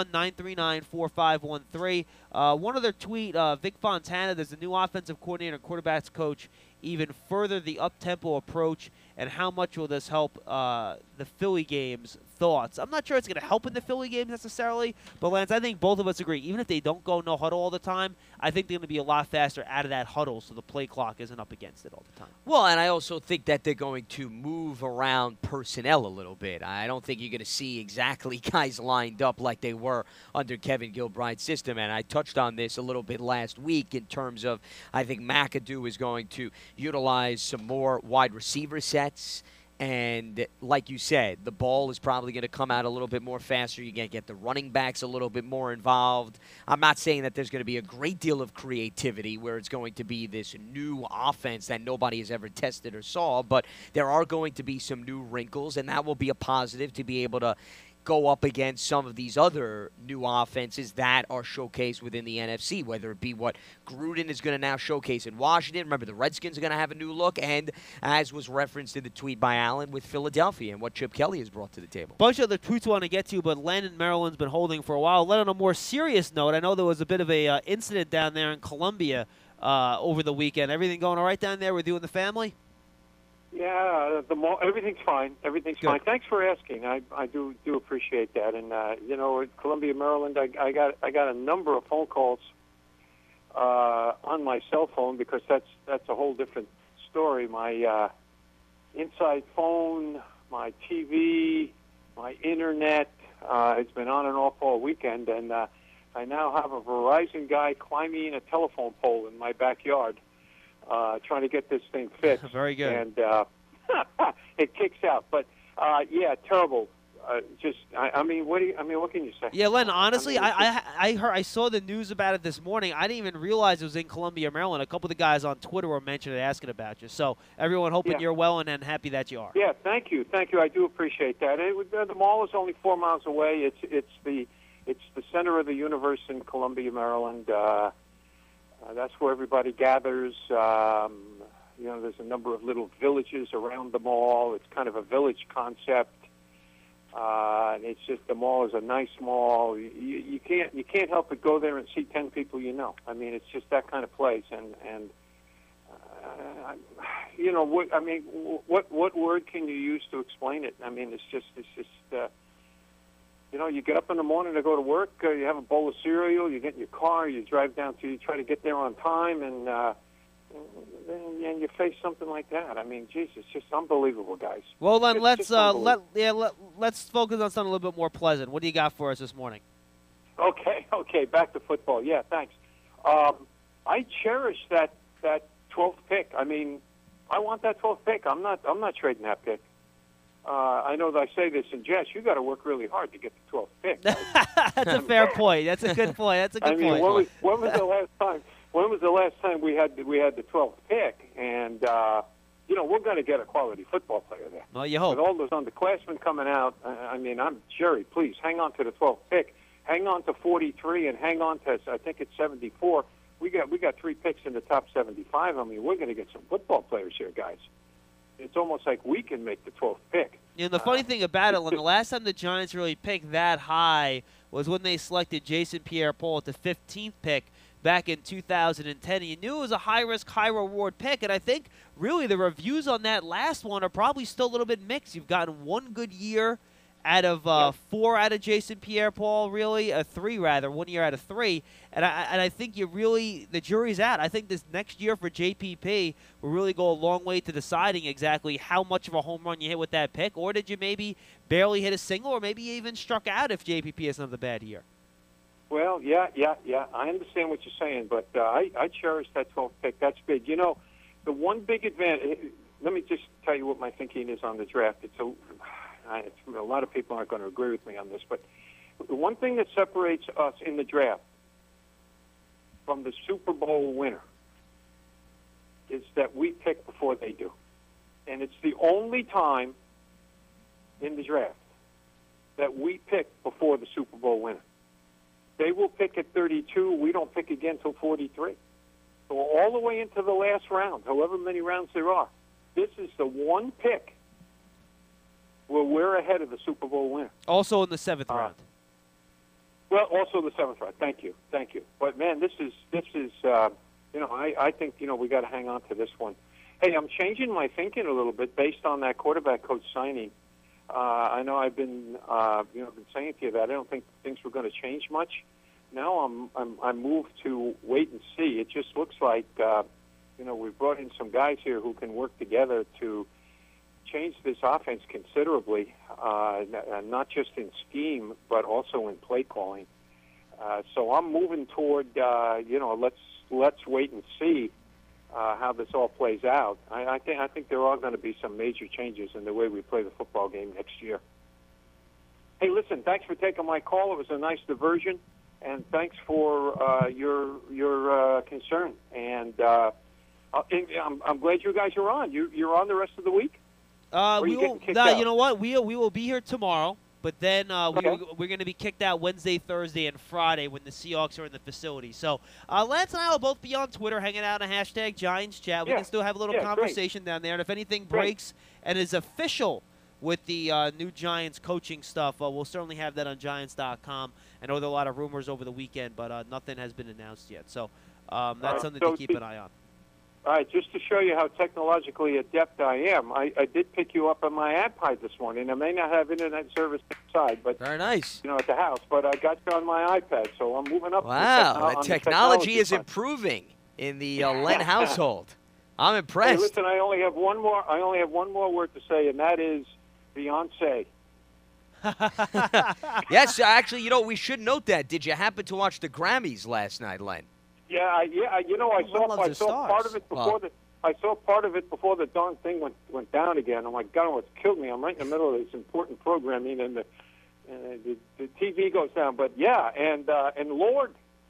201-939-4513. One other tweet, Vic Fontana, there's a new offensive coordinator and quarterbacks coach, even further the up-tempo approach, and how much will this help the Philly games? Thoughts? I'm not sure it's going to help in the Philly games necessarily, but Lance, I think both of us agree. Even if they don't go no huddle all the time, I think they're going to be a lot faster out of that huddle, so the play clock isn't up against it all the time. Well, and I also think that they're going to move around personnel a little bit. I don't think you're going to see exactly guys lined up like they were under Kevin Gilbride's system, and I touched on this a little bit last week in terms of I think McAdoo is going to utilize some more wide receiver sets. And like you said, the ball is probably going to come out a little bit more faster. You're going to get the running backs a little bit more involved. I'm not saying that there's going to be a great deal of creativity where it's going to be this new offense that nobody has ever tested or saw, but there are going to be some new wrinkles, and that will be a positive to be able to go up against some of these other new offenses that are showcased within the NFC, whether it be what Gruden is going to now showcase in Washington. Remember, the Redskins are going to have a new look, and as was referenced in the tweet by Allen, with Philadelphia and what Chip Kelly has brought to the table. Bunch of other tweets I want to get to, but Len in Maryland's been holding for a while. Len, on a more serious note, I know there was a bit of a incident down there in Columbia over the weekend. Everything going all right down there with you and the family? Yeah, everything's fine. Everything's Good. fine. Thanks for asking. I do appreciate that. And at Columbia, Maryland, I got a number of phone calls on my cell phone, because that's a whole different story. My inside phone, my TV, my internet, it's been on and off all weekend, and I now have a Verizon guy climbing a telephone pole in my backyard, trying to get this thing fixed. Very good. And it kicks out. But, yeah, terrible. What can you say? Yeah, Len, honestly, I saw the news about it this morning. I didn't even realize it was in Columbia, Maryland. A couple of the guys on Twitter were mentioning, asking about you. So everyone hoping you're well and happy that you are. Yeah, thank you. I do appreciate that. The mall is only 4 miles away. It's the center of the universe in Columbia, Maryland. That's where everybody gathers. There's a number of little villages around the mall. It's kind of a village concept. And it's just, the mall is a nice mall. You can't help but go there and see 10 people you know. I mean, it's just that kind of place. And what word can you use to explain it? I mean, it's just. You get up in the morning to go to work. You have a bowl of cereal. You get in your car. You drive down you try to get there on time, and you face something like that. I mean, geez, it's just unbelievable, guys. Well, then let's focus on something a little bit more pleasant. What do you got for us this morning? Okay, back to football. Yeah, thanks. I cherish that 12th pick. I mean, I want that 12th pick. I'm not trading that pick. I know that I say this in jest. You got to work really hard to get the 12th pick. That's a fair point. That's a good point. When was the last time? When was the last time we had the 12th pick? And we're going to get a quality football player there. Well, you hope. With all those underclassmen coming out, I'm Jerry. Please hang on to the 12th pick. Hang on to 43 and hang on to, I think it's 74. We got 3 picks in the top 75. I mean, we're going to get some football players here, guys. It's almost like we can make the 12th pick. The funny thing about it, the last time the Giants really picked that high was when they selected Jason Pierre-Paul at the 15th pick back in 2010. And you knew it was a high-risk, high-reward pick, and I think really the reviews on that last one are probably still a little bit mixed. You've gotten one good year out of 4 out of Jason Pierre-Paul, really, 3 rather, 1 year out of 3. And I think the jury's out. I think this next year for JPP will really go a long way to deciding exactly how much of a home run you hit with that pick, or did you maybe barely hit a single, or maybe you even struck out if JPP has another bad year. Well, yeah. I understand what you're saying, but I cherish that 12th pick. That's big. You know, the one big advantage. Let me just tell you what my thinking is on the draft. A lot of people aren't going to agree with me on this, but the one thing that separates us in the draft from the Super Bowl winner is that we pick before they do. And it's the only time in the draft that we pick before the Super Bowl winner. They will pick at 32. We don't pick again until 43. So all the way into the last round, however many rounds there are, this is the one pick where we're ahead of the Super Bowl winner. Also in the 7th round. Well, also the 7th round. Thank you. But man, this is I think we got to hang on to this one. Hey, I'm changing my thinking a little bit based on that quarterback coach signing. I know I've been been saying to you that I don't think things were going to change much. Now I'm moved to wait and see. It just looks like we've brought in some guys here who can work together to change this offense considerably, not just in scheme, but also in play calling. So I'm moving toward, let's wait and see how this all plays out. I think there are going to be some major changes in the way we play the football game next year. Hey, listen, thanks for taking my call. It was a nice diversion, and thanks for your concern. And I'm glad you guys are on. You're on the rest of the week? You know what? We will be here tomorrow, but then we're going to be kicked out Wednesday, Thursday, and Friday when the Seahawks are in the facility. So Lance and I will both be on Twitter hanging out on hashtag Giants Chat. We can still have a little conversation down there. And if anything breaks and is official with the new Giants coaching stuff, we'll certainly have that on Giants.com. I know there are a lot of rumors over the weekend, but nothing has been announced yet. So that's something to keep an eye on. All right, just to show you how technologically adept I am, I did pick you up on my iPod this morning. I may not have internet service inside, but very nice. At the house. But I got you on my iPad, so I'm moving up. Wow, the technology is improving in the Len household. I'm impressed. Hey, listen, I only have one more word to say, and that is Beyonce. Yes, actually, we should note that. Did you happen to watch the Grammys last night, Len? Yeah. I saw part of it before I saw part of it before the darn thing went down again. I'm like, God, it's killed me. I'm right in the middle of this important programming, and the TV goes down. But yeah, and Lord,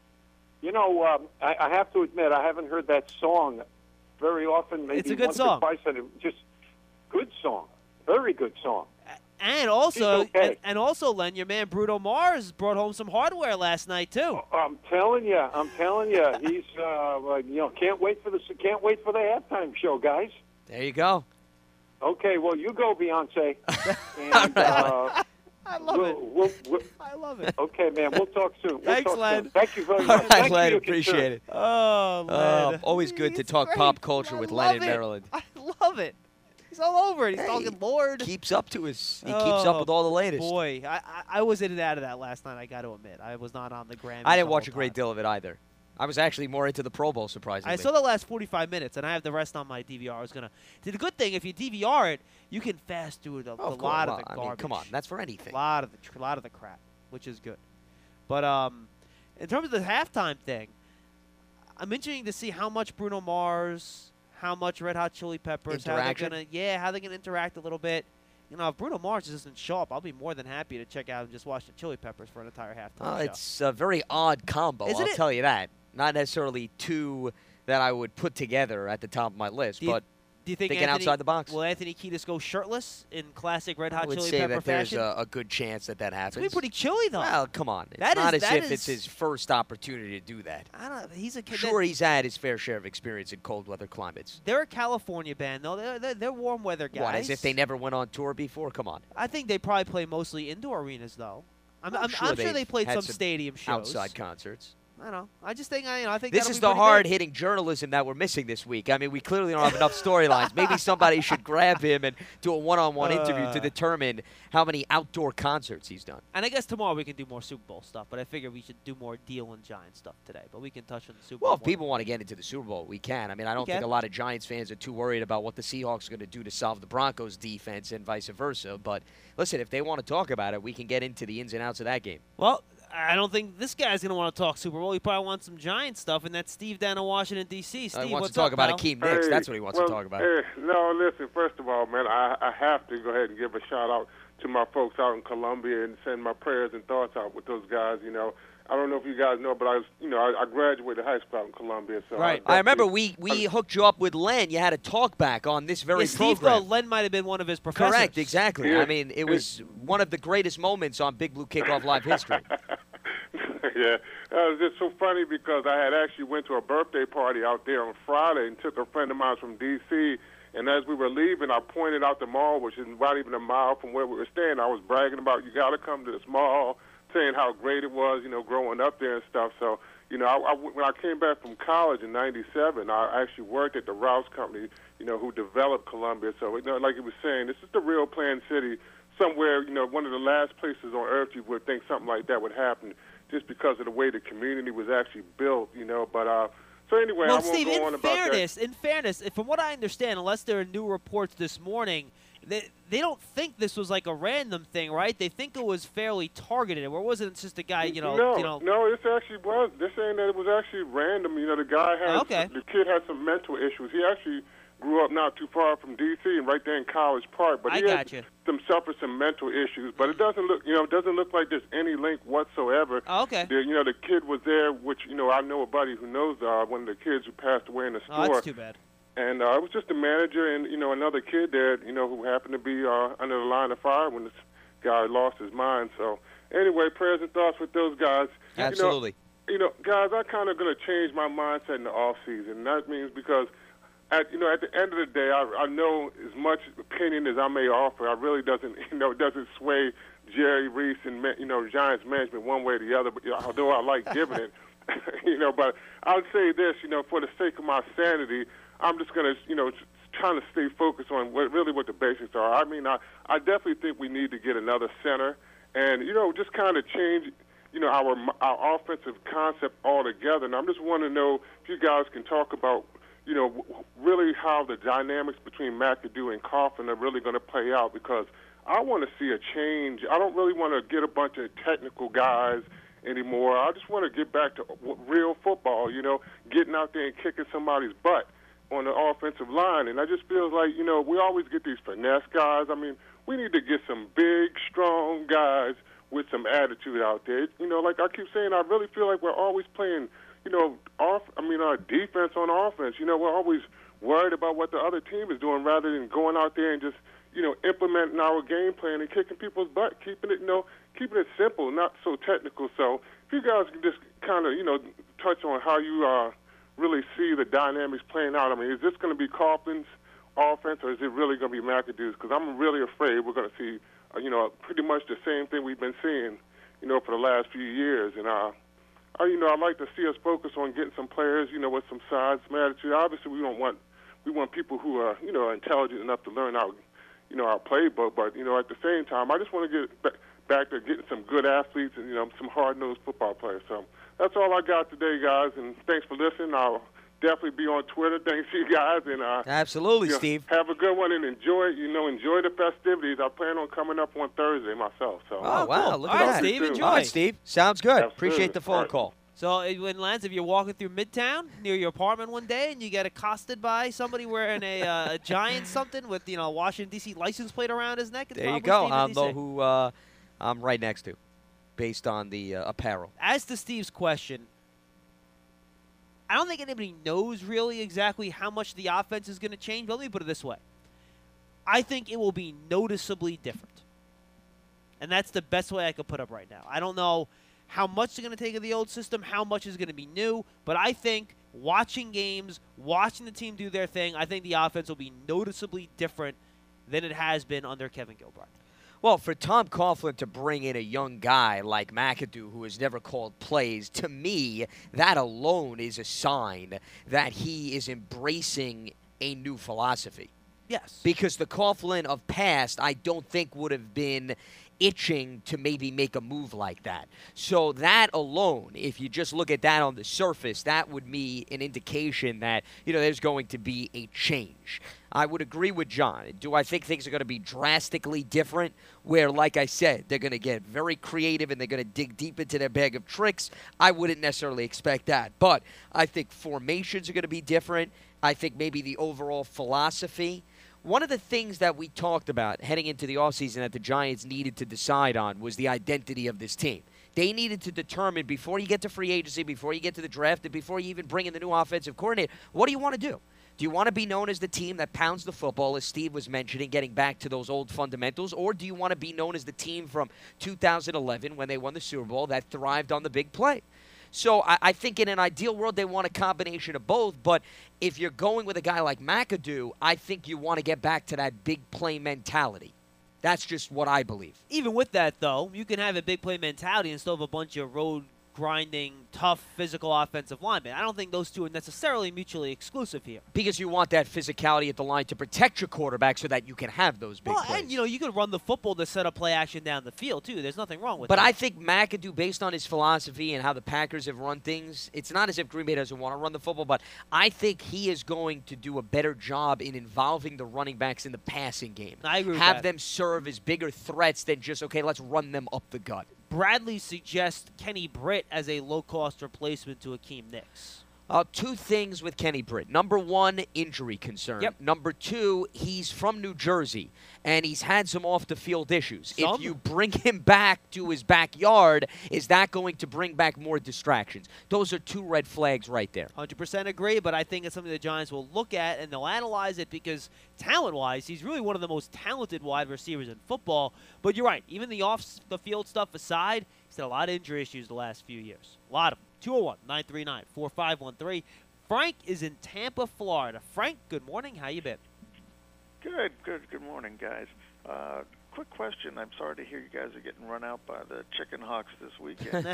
I have to admit I haven't heard that song very often. Maybe it's a good once song. Or twice, and just good song, very good song. And also, Len, your man Bruno Mars brought home some hardware last night too. I'm telling you, he's can't wait for the halftime show, guys. There you go. Okay, well you go, Beyonce. And, I love it. Okay, man, we'll talk soon. Thanks, Len. Thank you very much. All right, Len, appreciate it. Oh, Len. Always good to talk pop culture with Len in Maryland. I love it. He's all over it. He's talking Lord. He keeps up with all the latest. Boy, I was in and out of that last night, I got to admit. I was not on the Grammys. I didn't watch a great deal of it either. I was actually more into the Pro Bowl, surprisingly. I saw the last 45 minutes, and I have the rest on my DVR. I was going to. The good thing, if you DVR it, you can fast through a lot of the garbage. I mean, come on, that's for anything. A lot of the crap, which is good. But in terms of the halftime thing, I'm interested to see how much Bruno Mars, how much Red Hot Chili Peppers, how they're gonna interact a little bit. If Bruno Mars doesn't show up, I'll be more than happy to check out and just watch the Chili Peppers for an entire halftime show. It's a very odd combo, I'll tell you that. Not necessarily two that I would put together at the top of my list, but do you think thinking outside the box. Will Anthony Kiedis go shirtless in classic Red Hot Chili Pepper fashion? I would say that there's a good chance that happens. It's going to be pretty chilly, though. Well, come on. It's not as if it's his first opportunity to do that. He's a kid. Sure, he's had his fair share of experience in cold weather climates. They're a California band, though. They're warm weather guys. What, as if they never went on tour before? Come on. I think they probably play mostly indoor arenas, though. I'm sure they played some stadium shows. Outside concerts. I don't know. I just think I think this that'll is be the pretty hard-hitting journalism that we're missing this week. I mean, we clearly don't have enough storylines. Maybe somebody should grab him and do a one-on-one interview to determine how many outdoor concerts he's done. And I guess tomorrow we can do more Super Bowl stuff, but I figure we should do more deal and Giants stuff today. But we can touch on the Super Bowl. Well, if people want to get into the Super Bowl, we can. I mean, I don't think can. a lot of Giants fans are too worried about what the Seahawks are going to do to solve the Broncos' defense and vice versa. But listen, if they want to talk about it, we can get into the ins and outs of that game. Well, I don't think this guy's going to want to talk Super Bowl. He probably wants some Giants stuff, and that's Steve down in Washington, D.C. Steve, He wants what's to talk up, about pal? Akeem Nicks. That's what he wants to talk about. Hey, no, listen, first of all, man, I have to go ahead and give a shout-out to my folks out in Columbia and send my prayers and thoughts out with those guys. You know, I don't know if you guys know, but I graduated high school out in Columbia. So right. I remember we hooked you up with Len. You had a talk back on this very Steve program. thought Len might have been one of his professors. Correct, exactly. Yeah. I mean, it was one of the greatest moments on Big Blue Kickoff Live history. Yeah, it was just so funny because I had actually went to a birthday party out there on Friday and took a friend of mine from D.C., and as we were leaving, I pointed out the mall, which is not even a mile from where we were staying. I was bragging about, you got to come to this mall, saying how great it was, growing up there and stuff. So, when I came back from college in '97, I actually worked at the Rouse Company, who developed Columbia. So, like he was saying, this is the real Plan City, somewhere, one of the last places on earth you would think something like that would happen, just because of the way the community was actually built, But so anyway, well, I won't Steve, go on about that. in fairness, from what I understand, unless there are new reports this morning, they don't think this was like a random thing, right? They think it was fairly targeted, or wasn't just a guy, No, this actually was. They're saying that it was actually random. The guy had, the kid had some mental issues. He actually grew up not too far from D.C. and right there in College Park, but he had suffered some mental issues. But it doesn't look like there's any link whatsoever. Oh, okay. The kid was there, which I know a buddy who knows one of the kids who passed away in the store. Oh, that's too bad. And it was just the manager and another kid there, who happened to be under the line of fire when this guy lost his mind. So anyway, prayers and thoughts with those guys. Absolutely. Guys, I'm kind of going to change my mindset in the off season. That means because at the end of the day, I know as much opinion as I may offer, I really doesn't sway Jerry Reese and Giants management one way or the other. But although I like giving it, but I'll say this, for the sake of my sanity, I'm just going to, trying to stay focused on what the basics are. I mean, I definitely think we need to get another center, and just kind of change, our offensive concept altogether. And I'm just wanting to know if you guys can talk about, really how the dynamics between McAdoo and Coughlin are really going to play out, because I want to see a change. I don't really want to get a bunch of technical guys anymore. I just want to get back to real football, getting out there and kicking somebody's butt on the offensive line. And I just feel like, we always get these finesse guys. I mean, we need to get some big, strong guys with some attitude out there. Like I keep saying, I really feel like we're always playing defense on offense. We're always worried about what the other team is doing rather than going out there and just, implementing our game plan and kicking people's butt, keeping it simple, not so technical. So if you guys can just kind of, touch on how you really see the dynamics playing out. I mean, is this going to be Coughlin's offense, or is it really going to be McAdoo's? Because I'm really afraid we're going to see, pretty much the same thing we've been seeing, for the last few years. And I'd like to see us focus on getting some players, with some size, some attitude. Obviously, we want people who are, intelligent enough to learn our playbook. But, at the same time, I just want to get back to getting some good athletes and, some hard-nosed football players. So that's all I got today, guys. And thanks for listening. I'll definitely be on Twitter. Thanks to you guys. And absolutely, Steve. Have a good one and enjoy the festivities. I plan on coming up on Thursday myself. So. Oh, wow. Cool. Look all at right, that. Steve, enjoy. All right, Steve. Sounds good. Absolutely. Appreciate the phone call. So, Lance, if you're walking through Midtown near your apartment one day and you get accosted by somebody wearing a Giants something with, Washington, D.C. license plate around his neck, it's there you probably go. Steve I'll know who I'm right next to based on the apparel. As to Steve's question, I don't think anybody knows really exactly how much the offense is going to change, but let me put it this way. I think it will be noticeably different. And that's the best way I could put up right now. I don't know how much they're going to take of the old system, how much is going to be new, but I think watching games, watching the team do their thing, I think the offense will be noticeably different than it has been under Kevin Gilbride. Well, for Tom Coughlin to bring in a young guy like McAdoo, who has never called plays, to me, that alone is a sign that he is embracing a new philosophy. Yes. Because the Coughlin of past, I don't think would have been itching to maybe make a move like that. So that alone, if you just look at that on the surface, that would be an indication that, there's going to be a change. I would agree with John. Do I think things are going to be drastically different where, like I said, they're going to get very creative and they're going to dig deep into their bag of tricks? I wouldn't necessarily expect that. But I think formations are going to be different. I think maybe the overall philosophy. One of the things that we talked about heading into the offseason that the Giants needed to decide on was the identity of this team. They needed to determine before you get to free agency, before you get to the draft, and before you even bring in the new offensive coordinator, what do you want to do? Do you want to be known as the team that pounds the football, as Steve was mentioning, getting back to those old fundamentals, or do you want to be known as the team from 2011 when they won the Super Bowl that thrived on the big play? So I think in an ideal world, they want a combination of both. But if you're going with a guy like McAdoo, I think you want to get back to that big play mentality. That's just what I believe. Even with that, though, you can have a big play mentality and still have a bunch of road-grinding, tough, physical offensive linemen. I don't think those two are necessarily mutually exclusive here. Because you want that physicality at the line to protect your quarterback so that you can have those big plays. And, you could run the football to set up play action down the field, too. There's nothing wrong with that. But I think McAdoo, based on his philosophy and how the Packers have run things, it's not as if Green Bay doesn't want to run the football, but I think he is going to do a better job in involving the running backs in the passing game. I agree with Have that. them serve as bigger threats than just, okay, let's run them up the gut. Bradley suggests Kenny Britt as a low-cost replacement to Akeem Nicks. Two things with Kenny Britt. Number one, injury concern. Yep. Number two, he's from New Jersey, and he's had some off-the-field issues. If you bring him back to his backyard, is that going to bring back more distractions? Those are two red flags right there. 100% agree, but I think it's something the Giants will look at, and they'll analyze it because talent-wise, he's really one of the most talented wide receivers in football. But you're right. Even the off-the-field stuff aside, he's had a lot of injury issues the last few years. A lot of them. 201-939-4513. Frank is in Tampa, Florida. Frank, good morning. How you been? Good morning, guys. Quick question. I'm sorry to hear you guys are getting run out by the Chicken Hawks this weekend.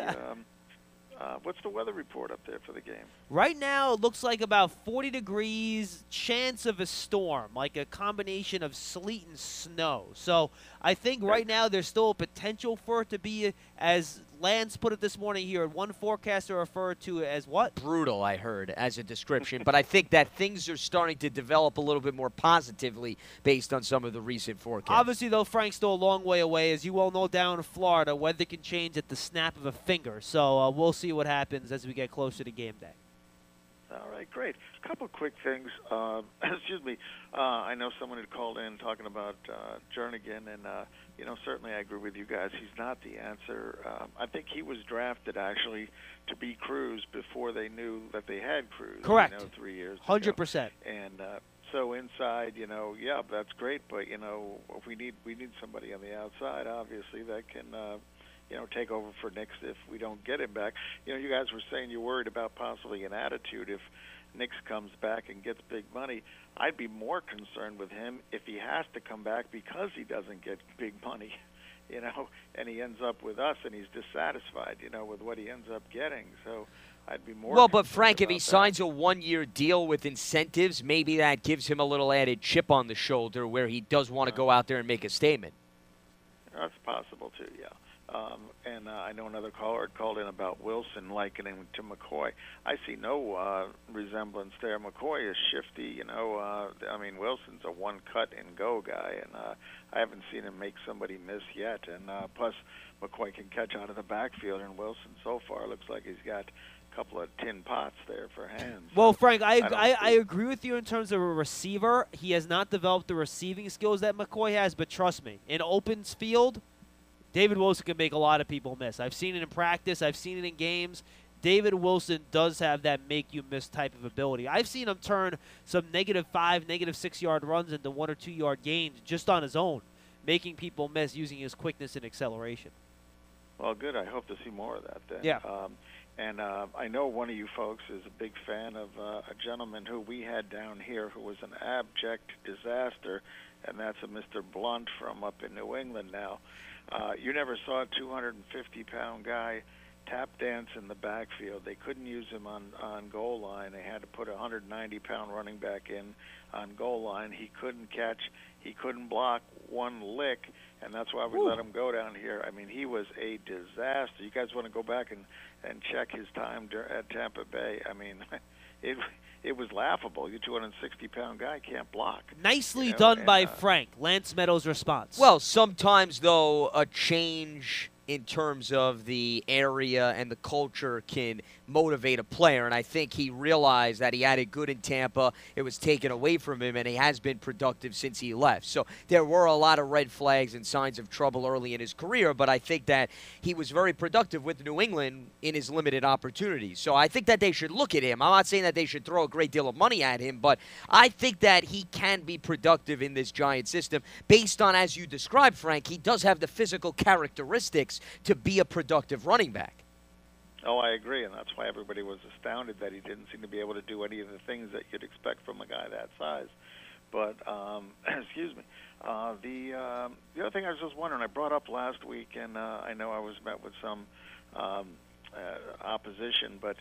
What's the weather report up there for the game? Right now, it looks like about 40 degrees, chance of a storm, like a combination of sleet and snow. So I think right now there's still a potential for it to be, as Lance put it this morning here, one forecaster referred to it as what? Brutal, I heard, as a description. But I think that things are starting to develop a little bit more positively based on some of the recent forecasts. Obviously, though, Frank's still a long way away. As you well know, down in Florida, weather can change at the snap of a finger. So we'll see what happens as we get closer to game day. All right, great. A couple of quick things. Excuse me. I know someone had called in talking about Jernigan, and certainly I agree with you guys. He's not the answer. I think he was drafted actually to be Cruz before they knew that they had Cruz. Correct. 3 years. 100%. And so inside, yeah, that's great, but if we need somebody on the outside, obviously that can. Take over for Nicks if we don't get him back. You guys were saying you're worried about possibly an attitude if Nicks comes back and gets big money. I'd be more concerned with him if he has to come back because he doesn't get big money, and he ends up with us and he's dissatisfied, with what he ends up getting. So I'd be more. Well, but Frank, if he that. signs a one-year deal with incentives, maybe that gives him a little added chip on the shoulder where he does want to go out there and make a statement. That's possible too, yeah. And I know another caller had called in about Wilson likening him to McCoy. I see no resemblance there. McCoy is shifty, Wilson's a one-cut-and-go guy, and I haven't seen him make somebody miss yet. And plus, McCoy can catch out of the backfield, and Wilson so far looks like he's got a couple of tin pots there for hands. Well, Frank, I agree with you in terms of a receiver. He has not developed the receiving skills that McCoy has, but trust me, in open field, David Wilson can make a lot of people miss. I've seen it in practice. I've seen it in games. David Wilson does have that make-you-miss type of ability. I've seen him turn some -5, -6-yard runs into 1 or 2 yard gains just on his own, making people miss using his quickness and acceleration. Well, good. I hope to see more of that then. Yeah. And I know one of you folks is a big fan of a gentleman who we had down here who was an abject disaster, and that's a Mr. Blunt from up in New England now. You never saw a 250-pound guy tap dance in the backfield. They couldn't use him on goal line. They had to put a 190-pound running back in on goal line. He couldn't catch. He couldn't block one lick, and that's why we let him go down here. I mean, he was a disaster. You guys want to go back and check his time at Tampa Bay. I mean, it was laughable. Your 260-pound guy can't block. Nicely done by Frank. Lance Meadows' response. Well, sometimes, though, a change in terms of the area and the culture can motivate a player, and I think he realized that he had it good in Tampa. It was taken away from him, and he has been productive since he left. So there were a lot of red flags and signs of trouble early in his career, but I think that he was very productive with New England in his limited opportunities. So I think that they should look at him. I'm not saying that they should throw a great deal of money at him, but I think that he can be productive in this Giant system based on, as you described, Frank, he does have the physical characteristics to be a productive running back. Oh, I agree, and that's why everybody was astounded that he didn't seem to be able to do any of the things that you'd expect from a guy that size. But, excuse me, the other thing I was just wondering, I brought up last week, and I know I was met with some opposition, but,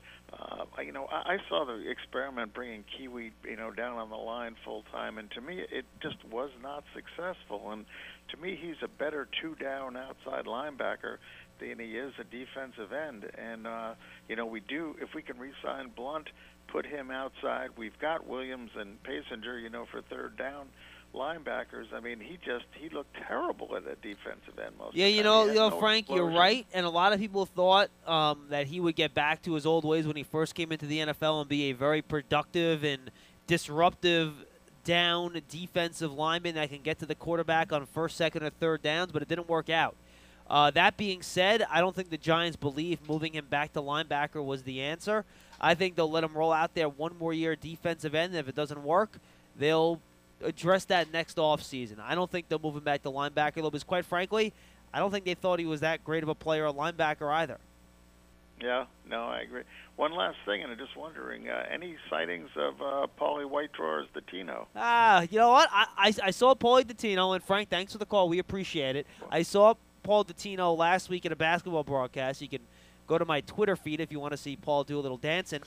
I saw the experiment bringing Kiwi, down on the line full-time, and to me it just was not successful. And to me, he's a better two-down outside linebacker than he is a defensive end. And, we do, if we can re-sign Blunt, put him outside. We've got Williams and Pasinger, for third down linebackers. I mean, he looked terrible at that defensive end most of the time. Frank, you're right. And a lot of people thought that he would get back to his old ways when he first came into the NFL and be a very productive and disruptive down defensive lineman that can get to the quarterback on first, second, or third downs, but it didn't work out. That being said, I don't think the Giants believe moving him back to linebacker was the answer. I think they'll let him roll out there one more year defensive end, and if it doesn't work, they'll address that next offseason. I don't think they'll move him back to linebacker, though, because quite frankly, I don't think they thought he was that great of a player at linebacker either. Yeah, no, I agree. One last thing, and I'm just wondering, any sightings of Paulie Whitedrawers Dottino? You know what? I saw Paulie Dottino, and Frank, thanks for the call. We appreciate it. I saw Paul Dottino last week at a basketball broadcast. You can go to my Twitter feed if you want to see Paul do a little dancing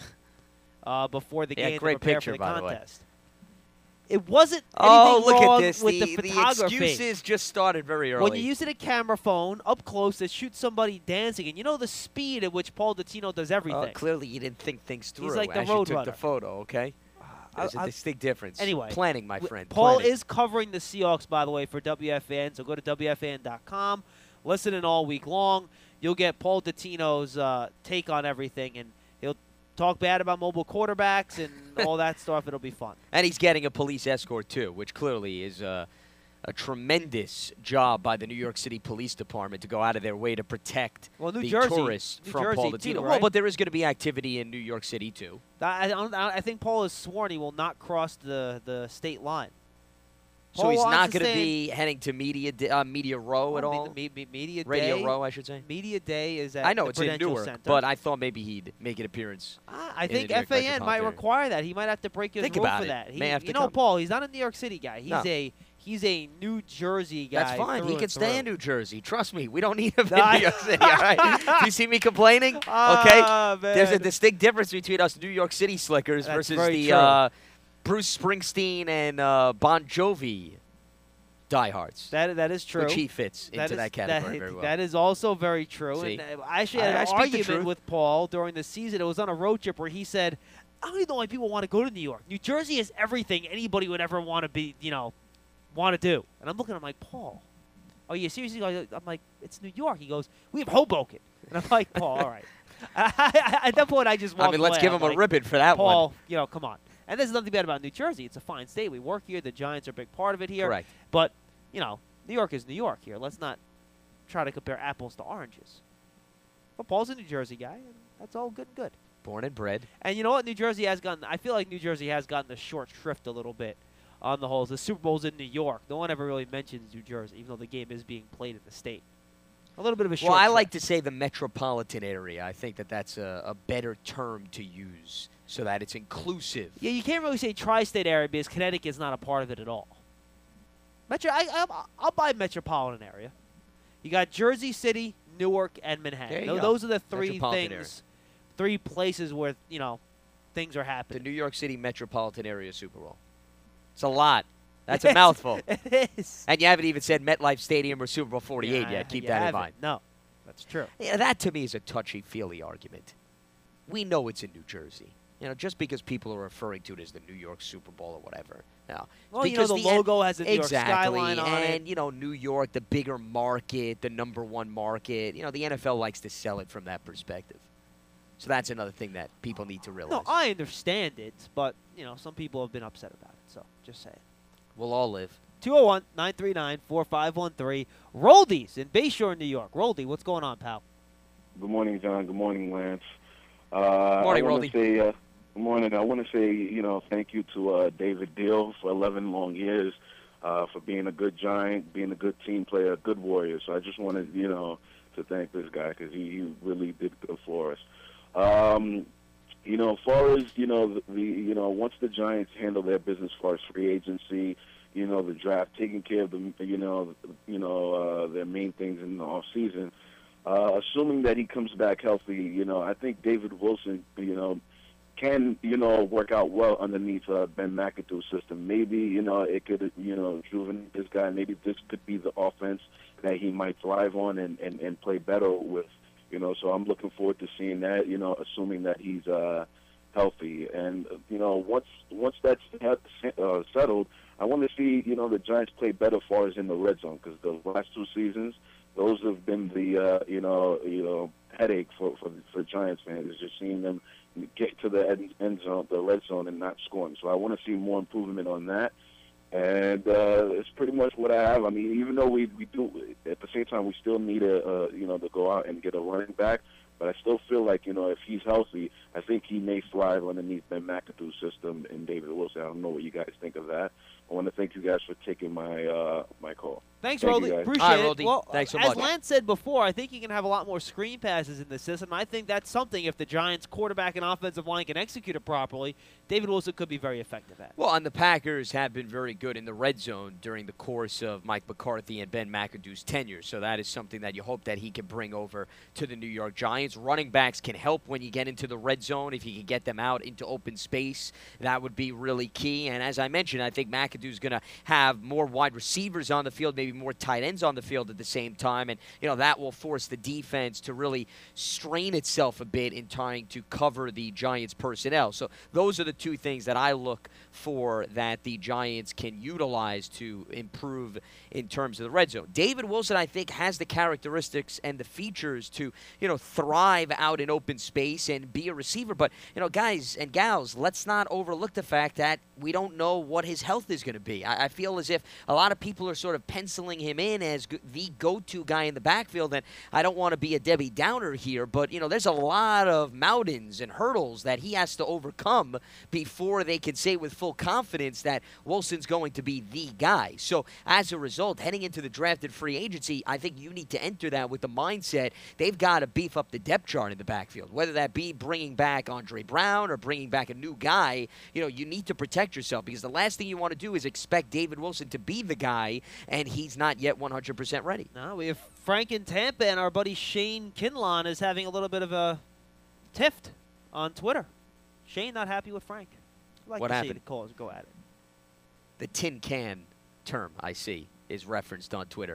before the game to prepare for the contest. It wasn't anything wrong at this. with the photography. The excuses just started very early. When you use a camera phone up close to shoot somebody dancing, and the speed at which Paul Dottino does everything. Clearly you didn't think things through. He's like the as road you took runner. the photo, okay? There's a distinct difference. Anyway. Planning, my friend. Paul planning. is covering the Seahawks, by the way, for WFAN, so go to WFAN.com. Listen in all week long. You'll get Paul Dottino's take on everything, and he'll talk bad about mobile quarterbacks and all that stuff. It'll be fun. And he's getting a police escort, too, which clearly is a tremendous job by the New York City Police Department to go out of their way to protect the tourists from Jersey Paul Dottino. too, right? Well, but there is going to be activity in New York City, too. I think Paul has sworn he will not cross the state line. So he's not going to be heading to Media Row at all? Media Radio Day, Row, I should say. Media Day is at I know the it's in Prudential Newark, Center. but I thought maybe he'd make an appearance. I think FAN might require that. He might have to break his rule for that. May have to come. Paul, he's not a New York City guy. He's a New Jersey guy. That's fine. He can stay in New New Jersey. Trust me. We don't need him in New York City, all right? Do you see me complaining? Okay. There's a distinct difference between us New York City slickers versus the Bruce Springsteen and Bon Jovi diehards. That is true. Which he fits into that category very well. That is also very true. See? And I actually had an argument with Paul during the season. It was on a road trip where he said, I don't even know why people want to go to New York. New Jersey has everything anybody would ever want to be, want to do. And I'm looking at him like, Paul, are you seriously? I'm like, it's New York. He goes, we have Hoboken. And I'm like, Paul, all right. At that point, I just walked away. Let's give him a ribbon for that one. Paul, come on. And there's nothing bad about New Jersey. It's a fine state. We work here. The Giants are a big part of it here. Correct. But, New York is New York here. Let's not try to compare apples to oranges. But Paul's a New Jersey guy, and that's all good and good. Born and bred. And you know what? I feel like New Jersey has gotten the short shrift a little bit on the whole. The Super Bowl's in New York. No one ever really mentions New Jersey, even though the game is being played in the state. A little bit of a short Well, I trip. like to say the metropolitan area. I think that that's a better term to use so that it's inclusive. Yeah, you can't really say tri-state area because Connecticut's not a part of it at all. I'll buy metropolitan area. You got Jersey City, Newark, and Manhattan. There you go. Those are the three Metropolitan things, three places where things are The happening. New York City metropolitan area Super Bowl. It's a lot. That's a mouthful. It is. And you haven't even said MetLife Stadium or Super Bowl 48 Yeah, yet. Keep you that in haven't. mind. No, that's true. Yeah, that to me is a touchy-feely argument. We know it's in New Jersey. Just because people are referring to it as the New York Super Bowl or whatever. No. Well, because the logo has the New York exactly, skyline on it. And, New York, the bigger market, the number one market. The NFL likes to sell it from that perspective. So that's another thing that people need to realize. No, I understand it, but some people have been upset about it. So just say it. We'll all live. 201-939-4513. Roldies in Bayshore, New York. Roldy, what's going on, pal? Good morning, John. Good morning, Lance. Morning, Roldy. Good morning. I want to say, thank you to David Deal for 11 long years, for being a good Giant, being a good team player, a good Warrior. So I just wanted, to thank this guy because he really did good for us. As far as, once the Giants handle their business as far as free agency, the draft, taking care of their main things in the off season, assuming that he comes back healthy, I think David Wilson, can, work out well underneath Ben McAdoo's system. Maybe, it could, rejuvenate this guy. Maybe this could be the offense that he might thrive on and play better with, So I'm looking forward to seeing that, assuming that he's healthy. And, once that's settled, I want to see, the Giants play better as far as in the red zone because the last two seasons, those have been the, headache for Giants fans is just seeing them get to the end zone, the red zone, and not scoring. So I want to see more improvement on that. And it's pretty much what I have. I mean, even though we do, at the same time, we still need to go out and get a running back. But I still feel like, if he's healthy, I think he may thrive underneath Ben McAdoo's system and David Wilson. I don't know what you guys think of that. I want to thank you guys for taking my my call. Thanks, Thank Roldy. you, guys. Appreciate All right, it. Roldy. Well, Thanks so as much. Lance said before, I think you can have a lot more screen passes in the system. I think that's something if the Giants' quarterback and offensive line can execute it properly, David Wilson could be very effective at. Well, and the Packers have been very good in the red zone during the course of Mike McCarthy and Ben McAdoo's tenure. So that is something that you hope that he can bring over to the New York Giants. Running backs can help when you get into the red zone. If you can get them out into open space, that would be really key. And as I mentioned, I think McAdoo's going to have more wide receivers on the field, maybe more tight ends on the field at the same time. And, that will force the defense to really strain itself a bit in trying to cover the Giants' personnel. So those are the two things that I look for that the Giants can utilize to improve in terms of the red zone. David Wilson, I think, has the characteristics and the features to, thrive out in open space and be a receiver. But, guys and gals, let's not overlook the fact that we don't know what his health is going to be. I feel as if a lot of people are sort of penciling him in as the go-to guy in the backfield, and I don't want to be a Debbie Downer here, but, there's a lot of mountains and hurdles that he has to overcome before they can say with full confidence that Wilson's going to be the guy. So as a result, heading into the drafted free agency, I think you need to enter that with the mindset they've got to beef up the depth chart in the backfield, whether that be bringing back Andre Brown or bringing back a new guy. You need to protect yourself because the last thing you want to do is expect David Wilson to be the guy, and he's not yet 100% ready. No, we have Frank in Tampa, and our buddy Shane Kinlaw is having a little bit of a tiff on Twitter. Shane not happy with Frank. I'd like What to see happened? the calls go at it. The tin can term, I see, is referenced on Twitter.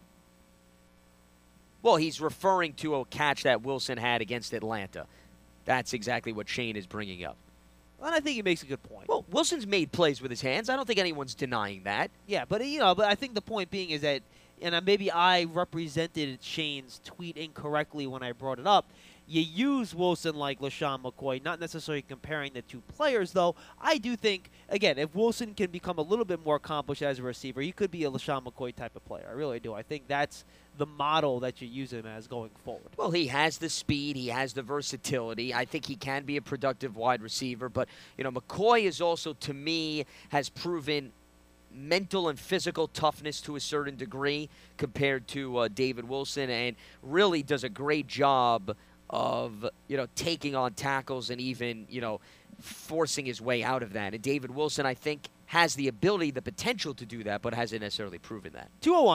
Well, he's referring to a catch that Wilson had against Atlanta. That's exactly what Shane is bringing up. And I think he makes a good point. Well, Wilson's made plays with his hands. I don't think anyone's denying that. Yeah, but but I think the point being is that, and maybe I represented Shane's tweet incorrectly when I brought it up. You use Wilson like LaShawn McCoy, not necessarily comparing the two players, though. I do think, again, if Wilson can become a little bit more accomplished as a receiver, he could be a LaShawn McCoy type of player. I really do. I think that's the model that you use him as going forward. Well, he has the speed. He has the versatility. I think he can be a productive wide receiver. But, McCoy is also, to me, has proven mental and physical toughness to a certain degree compared to David Wilson, and really does a great job of, taking on tackles and even, forcing his way out of that. And David Wilson, I think, has the ability, the potential to do that, but hasn't necessarily proven that.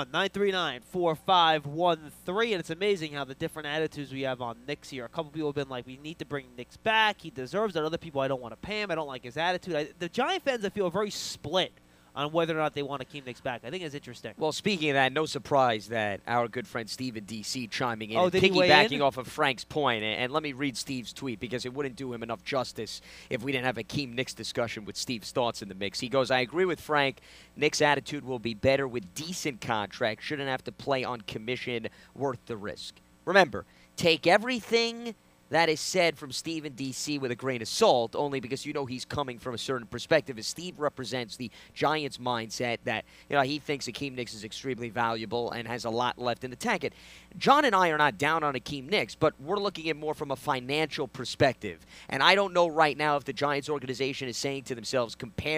201-939-4513, and it's amazing how the different attitudes we have on Nix here. A couple people have been like, we need to bring Nix back. He deserves it. Other people, I don't want to pay him. I don't like his attitude. The Giant fans, I feel, are very split on whether or not they want to keep Nix back. I think it's interesting. Well, speaking of that, no surprise that our good friend Steve in D.C. chiming in and did he weigh piggybacking in? off of Frank's point. And let me read Steve's tweet because it wouldn't do him enough justice if we didn't have a Akeem Nicks discussion with Steve's thoughts in the mix. He goes, I agree with Frank. Nick's attitude will be better with decent contract. Shouldn't have to play on commission, worth the risk. Remember, take everything that is said from Steve in D.C. with a grain of salt, only because he's coming from a certain perspective, as Steve represents the Giants' mindset that, he thinks Akeem Nicks is extremely valuable and has a lot left in the tank. And John and I are not down on Akeem Nicks, but we're looking at more from a financial perspective. And I don't know right now if the Giants organization is saying to themselves,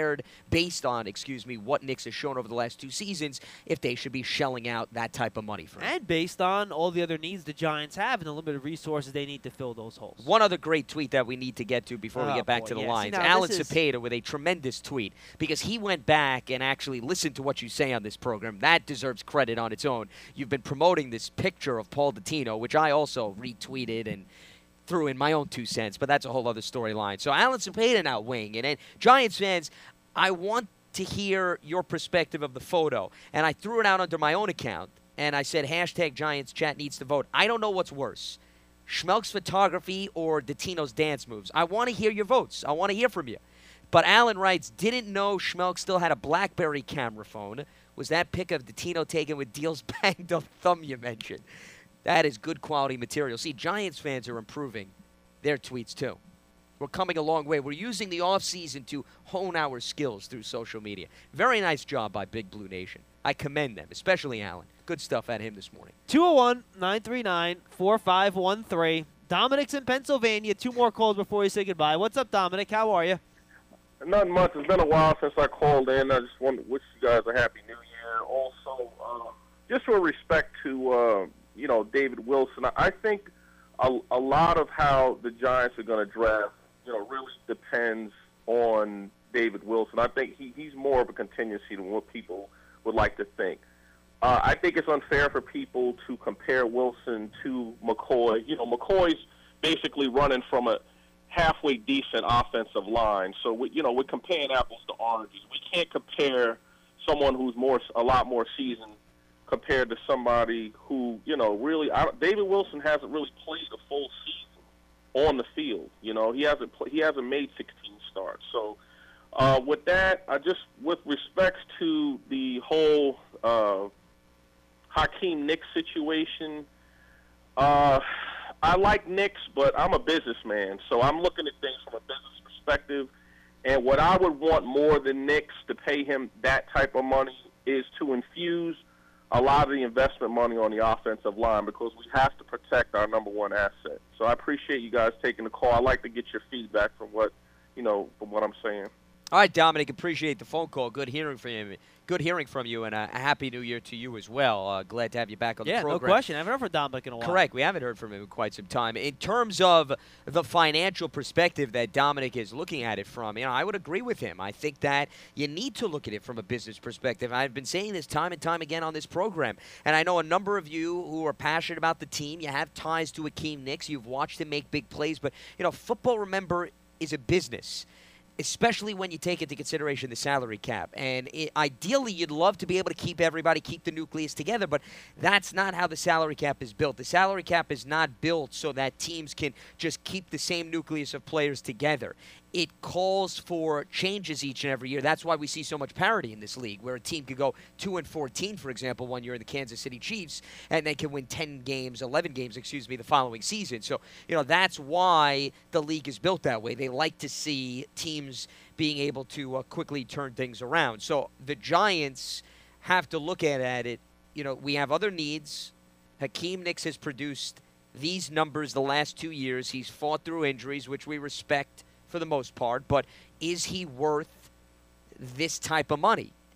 based on what Nicks has shown over the last 2 seasons, if they should be shelling out that type of money for him. And based on all the other needs the Giants have and the limited resources they need to fill those holes. One other great tweet that we need to get to before we get back to the lines. Alan Cepeda with a tremendous tweet because he went back and actually listened to what you say on this program. That deserves credit on its own. You've been promoting this picture of Paul Dottino, which I also retweeted and threw in my own 2 cents, but that's a whole other storyline. So Alan Cepeda now weighing in. And Giants fans, I want to hear your perspective of the photo. And I threw it out under my own account, and I said, #Giants chat needs to vote. I don't know what's worse, Schmelk's photography or Dottino's dance moves. I want to hear your votes. I want to hear from you. But Alan writes, didn't know Schmelk still had a BlackBerry camera phone. Was that pic of Dottino taken with Deal's banged up thumb you mentioned? That is good quality material. See, Giants fans are improving their tweets too. We're coming a long way. We're using the offseason to hone our skills through social media. Very nice job by Big Blue Nation. I commend them, especially Alan. Good stuff at him this morning. 201-939-4513. Dominic's in Pennsylvania. 2 more calls before we say goodbye. What's up, Dominic? How are you? Nothing much. It's been a while since I called in. I just want to wish you guys a happy new year. Also, just with respect to, David Wilson, I think a lot of how the Giants are going to draft, really depends on David Wilson. I think he's more of a contingency than what people would like to think. I think it's unfair for people to compare Wilson to McCoy. McCoy's basically running from a halfway decent offensive line. So, we're comparing apples to oranges. We can't compare someone who's a lot more seasoned compared to somebody who, really, David Wilson hasn't really played a full season on the field. He hasn't made 16 starts. So, with that, with respect to the whole Hakeem Nicks situation, I like Nicks, but I'm a businessman, so I'm looking at things from a business perspective. And what I would want more than Nicks to pay him that type of money is to infuse a lot of the investment money on the offensive line, because we have to protect our number one asset. So I appreciate you guys taking the call. I'd like to get your feedback from what I'm saying. All right, Dominic, appreciate the phone call. Good hearing from you. Good hearing from you, and a happy new year to you as well. Glad to have you back on the program. Yeah, no question. I haven't heard from Dominic in a while. Correct. We haven't heard from him in quite some time. In terms of the financial perspective that Dominic is looking at it from, I would agree with him. I think that you need to look at it from a business perspective. I've been saying this time and time again on this program, and I know a number of you who are passionate about the team. You have ties to Akeem Nicks. You've watched him make big plays, but, football, remember, is a business, especially when you take into consideration the salary cap. And ideally, you'd love to be able to keep the nucleus together, but that's not how the salary cap is built. The salary cap is not built so that teams can just keep the same nucleus of players together. It calls for changes each and every year. That's why we see so much parity in this league, where a team could go 2-14, for example, one year in the Kansas City Chiefs, and they can win 11 games, the following season. So, that's why the league is built that way. They like to see teams being able to quickly turn things around. So the Giants have to look at it. We have other needs. Hakeem Nicks has produced these numbers the last 2 years. He's fought through injuries, which we respect for the most part, but is he worth this type of money?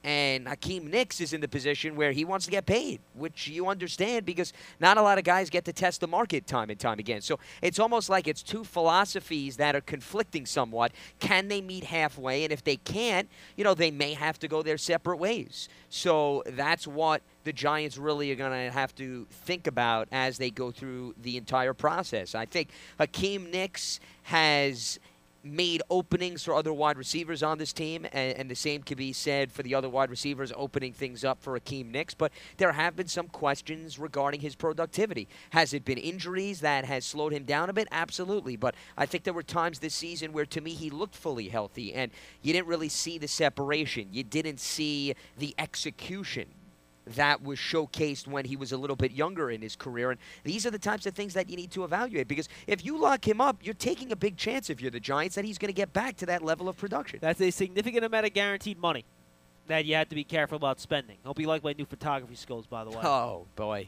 And Hakeem Nicks is in the position where he wants to get paid, which you understand because not a lot of guys get to test the market time and time again. So it's almost like it's two philosophies that are conflicting somewhat. Can they meet halfway? And if they can't, they may have to go their separate ways. So that's what the Giants really are going to have to think about as they go through the entire process. I think Hakeem Nicks has made openings for other wide receivers on this team, and the same can be said for the other wide receivers opening things up for Hakeem Nicks, but there have been some questions regarding his productivity. Has it been injuries that has slowed him down a bit? Absolutely, but I think there were times this season where, to me, he looked fully healthy, and you didn't really see the separation. You didn't see the execution that was showcased when he was a little bit younger in his career. And these are the types of things that you need to evaluate, because if you lock him up, you're taking a big chance if you're the Giants that he's going to get back to that level of production. That's a significant amount of guaranteed money that you have to be careful about spending. Hope you like my new photography skills, by the way. Oh, boy.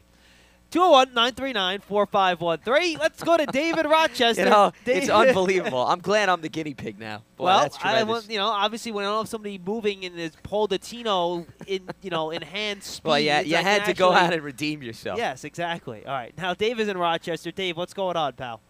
201-939-4513. Let's go to David Rochester. It's unbelievable. I'm glad I'm the guinea pig now. Boy, well, that's tremendous. obviously when I don't have somebody moving in this Paul Dottino in hand speed. Well, yeah, you had to go out and redeem yourself. Yes, exactly. All right. Now, Dave is in Rochester. Dave, what's going on, pal?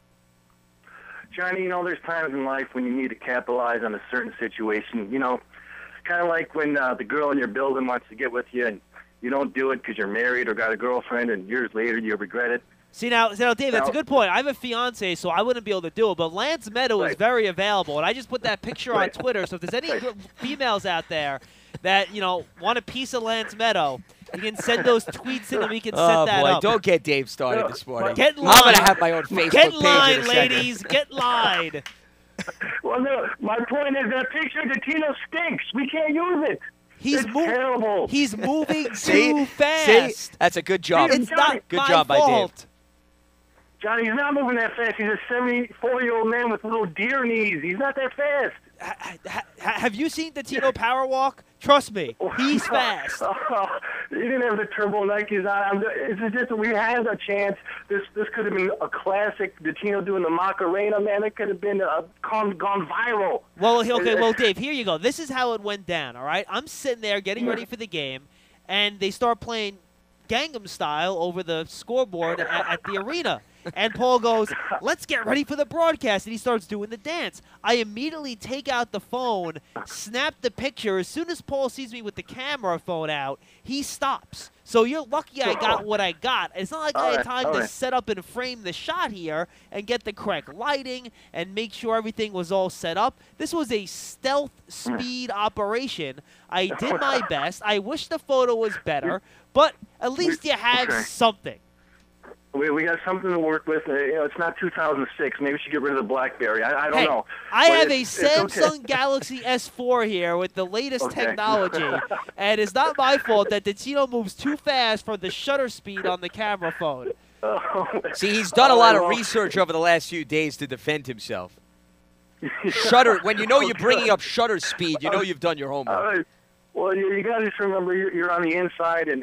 Johnny, there's times in life when you need to capitalize on a certain situation. Kind of like when the girl in your building wants to get with you and you don't do it because you're married or got a girlfriend, and years later you regret it. See, now, Dave, that's a good point. I have a fiancé, so I wouldn't be able to do it, but Lance Meadow is very available, and I just put that picture on Twitter, so if there's any females out there that, want a piece of Lance Meadow, you can send those tweets in and we can set that up. Don't get Dave started this morning. Get in line. I'm going to have my own Facebook Get in page line, in a second. ladies. Get in line. Well, no, my point is that picture of Dottino stinks. We can't use it. It's terrible. He's moving See? too fast. See? That's a good job. It's not good my job by fault. Dave. Johnny, he's not moving that fast. He's a 74-year-old man with little deer knees. He's not that fast. Have you seen Dottino power walk? Trust me, he's fast. He didn't have the turbo Nikes on. It's just we had a chance. This could have been a classic. Dottino doing the Macarena, man. It could have been gone viral. Well, Dave, here you go. This is how it went down, all right? I'm sitting there getting ready for the game, and they start playing Gangnam Style over the scoreboard at the arena. And Paul goes, let's get ready for the broadcast. And he starts doing the dance. I immediately take out the phone, snap the picture. As soon as Paul sees me with the camera phone out, he stops. So you're lucky I got what I got. It's not like I had time to set up and frame the shot here and get the correct lighting and make sure everything was all set up. This was a stealth speed operation. I did my best. I wish the photo was better, but at least you have something. We got something to work with. It's not 2006. Maybe we should get rid of the BlackBerry. I don't know. I have a Samsung Galaxy S4 here with the latest technology, and it's not my fault that Dottino moves too fast for the shutter speed on the camera phone. See, he's done a lot of research over the last few days to defend himself. Shutter. When you're bringing up shutter speed, you've done your homework. Well, you got to just remember you're on the inside, and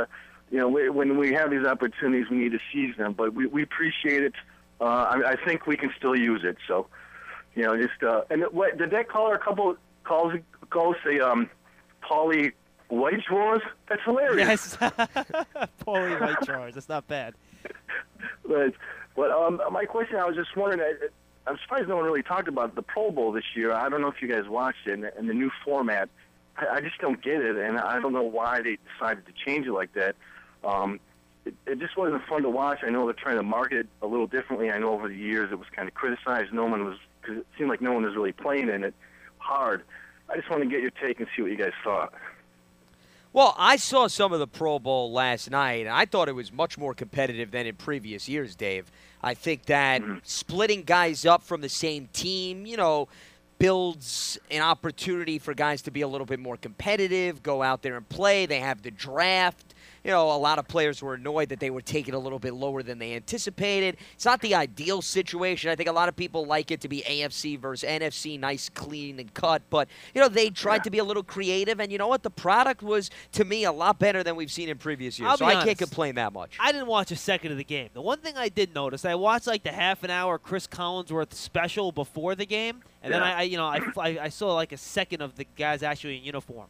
when we have these opportunities, we need to seize them. But we appreciate it. I think we can still use it. So, and what did that caller a couple calls ago say? Paulie White Drawers? That's hilarious. Yes, Paulie White Drawers. That's not bad. But my question, I was just wondering. I'm surprised no one really talked about the Pro Bowl this year. I don't know if you guys watched it and the new format. I just don't get it, and I don't know why they decided to change it like that. It just wasn't fun to watch. I know they're trying to market it a little differently. I know over the years it was kind of criticized. Because it seemed like no one was really playing in it hard. I just want to get your take and see what you guys thought. Well, I saw some of the Pro Bowl last night, and I thought it was much more competitive than in previous years, Dave. I think that splitting guys up from the same team, builds an opportunity for guys to be a little bit more competitive, go out there and play. They have the draft. A lot of players were annoyed that they were taken a little bit lower than they anticipated. It's not the ideal situation. I think a lot of people like it to be AFC versus NFC, nice, clean, and cut. But, they tried to be a little creative. And you know what? The product was, to me, a lot better than we've seen in previous years. So I can't complain that much. I didn't watch a second of the game. The one thing I did notice, I watched like the half-an-hour Chris Collinsworth special before the game. And then I saw like a second of the guys actually in uniform.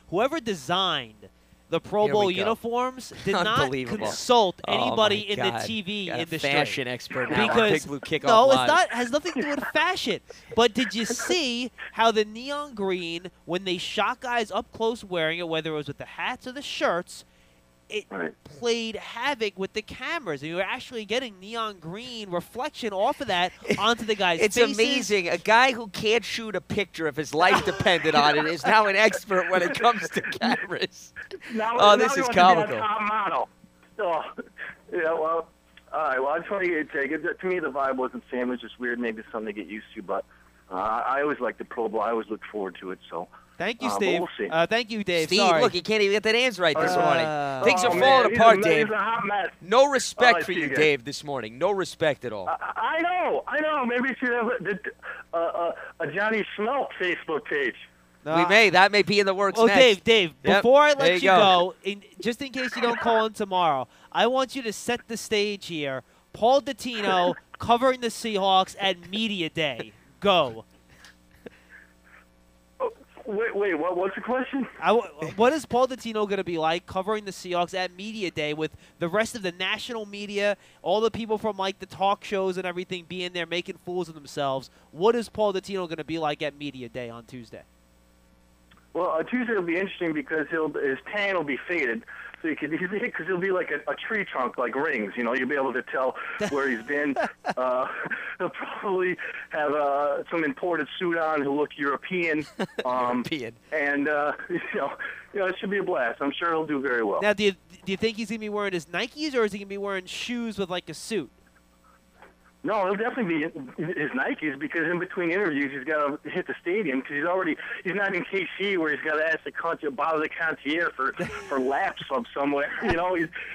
whoever designed the Pro Here Bowl we go. uniforms did not Unbelievable. consult Oh, anybody my in the God. TV Got a industry. fashion expert now on Because Big Blue Kickoff no, Live. it's not. Has nothing to do with fashion. But did you see how the neon green, when they shot guys up close wearing it, whether it was with the hats or the shirts, it played havoc with the cameras. And you were actually getting neon green reflection off of that onto the guys' It's faces. amazing. A guy who can't shoot a picture if his life depended on it is now an expert when it comes to cameras. Now This you is want to be a comical. top model. Oh, yeah, well, all right. Well, I just want to take it. To me, the vibe wasn't the same. It was just weird. Maybe something to get used to. But I always liked the Pro Bowl. I always look forward to it. So. Thank you, But Steve. we'll see. Thank you, Dave. Steve, Sorry. look, he can't even get the names right this morning. Things are man, falling he's apart, a- Dave. he's a hot mess. No respect All right, for see you, you guys. Dave, this morning. No respect at all. I know. Maybe we should have a Johnny Smelt Facebook page. We may. That may be in the works Oh, next. Dave, Yep. before I There let you go, just in case you don't call in tomorrow, I want you to set the stage here. Paul Dottino covering the Seahawks at Media Day. Go. Wait, what's the question? What is Paul Dottino going to be like covering the Seahawks at Media Day with the rest of the national media, all the people from like the talk shows and everything being there making fools of themselves? What is Paul Dottino going to be like at Media Day on Tuesday? Well, Tuesday will be interesting because his tan will be faded, so because he'll be like a tree trunk, like rings. You know, you'll be able to tell where he's been. He'll probably have some imported suit on. He'll look European. European. And it should be a blast. I'm sure he'll do very well. Now, do you think he's going to be wearing his Nikes or is he going to be wearing shoes with like a suit? No, he'll definitely be his Nikes because in between interviews he's got to hit the stadium because he's not in KC where he's got to ask bother the concierge for laps from somewhere. You know,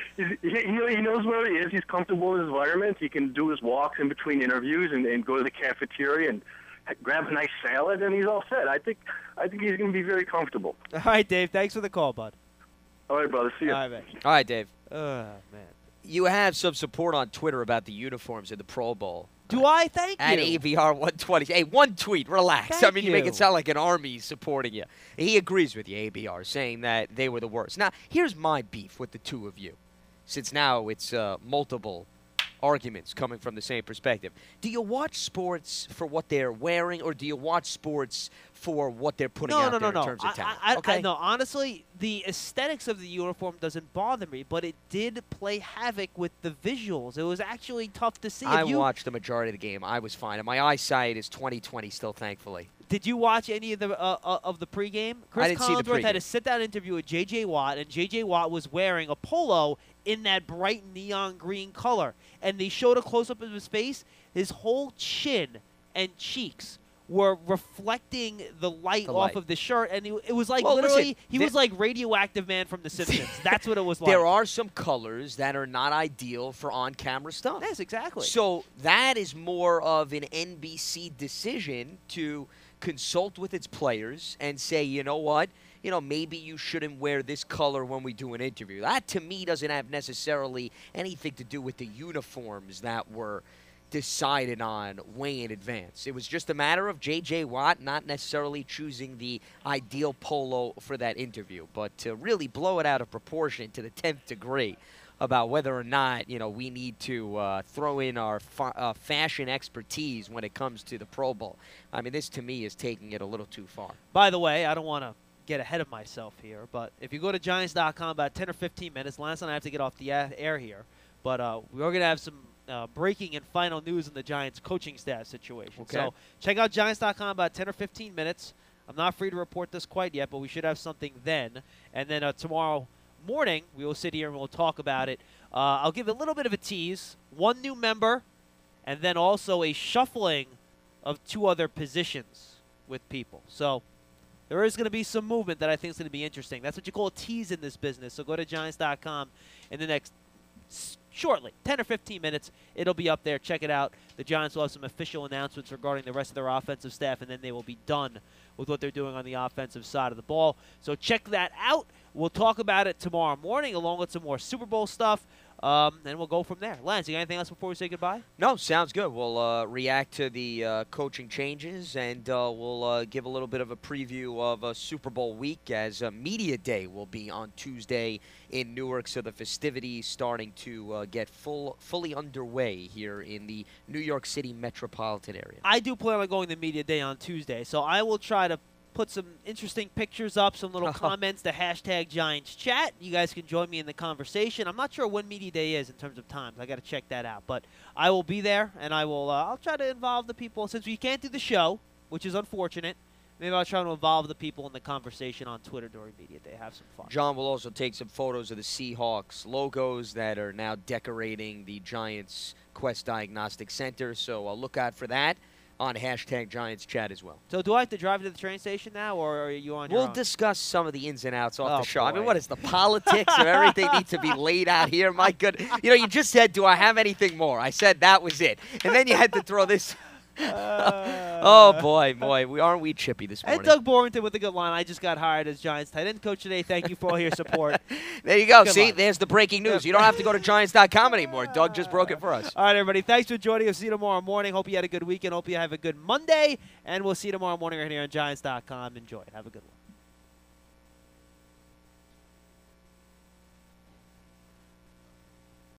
he knows where he is. He's comfortable in his environment. He can do his walks in between interviews and go to the cafeteria and grab a nice salad and he's all set. I think he's going to be very comfortable. All right, Dave. Thanks for the call, bud. All right, brother. See you. All right, man. All right, Dave. Man. You have some support on Twitter about the uniforms in the Pro Bowl. Do I? Thank At you. AVR 120. Hey, one tweet. Relax. Thank You make you. it sound like an army supporting you. He agrees with you, ABR, saying that they were the worst. Now, here's my beef with the two of you, since now it's multiple arguments coming from the same perspective. Do you watch sports for what they're wearing, or do you watch sports for what they're putting out there in terms of talent? No, honestly, the aesthetics of the uniform doesn't bother me, but it did play havoc with the visuals. It was actually tough to see. I watched the majority of the game. I was fine, and my eyesight is 20/20 still, thankfully. Did you watch any of the pregame? Chris I didn't see the Collinsworth had pregame. a sit-down interview with J.J. Watt, and J.J. Watt was wearing a polo in that bright neon green color. And they showed a close-up of his face. His whole chin and cheeks were reflecting the light off of the shirt, and it was like Well, literally listen, he was like Radioactive Man from The Simpsons. That's what it was like. There are some colors that are not ideal for on-camera stuff. Yes, exactly. So that is more of an NBC decision to consult with its players and say, you know what, maybe you shouldn't wear this color when we do an interview. That, to me, doesn't have necessarily anything to do with the uniforms that were decided on way in advance. It was just a matter of J.J. Watt not necessarily choosing the ideal polo for that interview, but to really blow it out of proportion to the 10th degree about whether or not, we need to throw in our fashion expertise when it comes to the Pro Bowl. I mean, this, to me, is taking it a little too far. By the way, I don't want to get ahead of myself here, but if you go to Giants.com about 10 or 15 minutes, Lance and I have to get off the air here, but we're going to have some breaking and final news in the Giants coaching staff situation. Okay. So check out Giants.com about 10 or 15 minutes. I'm not free to report this quite yet, but we should have something then. And then tomorrow morning, we will sit here and we'll talk about it. I'll give a little bit of a tease. One new member, and then also a shuffling of two other positions with people. So there is going to be some movement that I think is going to be interesting. That's what you call a tease in this business. So go to Giants.com in the next shortly, 10 or 15 minutes. It'll be up there. Check it out. The Giants will have some official announcements regarding the rest of their offensive staff, and then they will be done with what they're doing on the offensive side of the ball. So check that out. We'll talk about it tomorrow morning along with some more Super Bowl stuff. and we'll go from there. Lance, you got anything else before we say goodbye? No, sounds good. We'll react to the coaching changes, and we'll give a little bit of a preview of Super Bowl week as Media Day will be on Tuesday in Newark, so the festivities starting to get fully underway here in the New York City metropolitan area. I do plan on going to Media Day on Tuesday, so I will try to put some interesting pictures up, some little comments, the hashtag Giants Chat. You guys can join me in the conversation. I'm not sure when Media Day is in terms of times. I got to check that out. But I will be there, and I'll try to involve the people. Since we can't do the show, which is unfortunate, maybe I'll try to involve the people in the conversation on Twitter during Media Day. Have some fun. John will also take some photos of the Seahawks logos that are now decorating the Giants Quest Diagnostic Center, so look out for that on hashtag Giants Chat as well. So do I have to drive to the train station now, or are you on your own? We'll discuss some of the ins and outs off the show. Boy. I mean, what is the politics of everything needs to be laid out here? My good. You just said, do I have anything more? I said that was it. And then you had to throw this. Oh, boy. Aren't we chippy this morning? And Doug Borrington with a good line. I just got hired as Giants tight end coach today. Thank you for all your support. There you go. Good See, line. there's the breaking news. You don't have to go to Giants.com anymore. Doug just broke it for us. All right, everybody. Thanks for joining us. See you tomorrow morning. Hope you had a good weekend. Hope you have a good Monday. And we'll see you tomorrow morning right here on Giants.com. Enjoy it. Have a good one.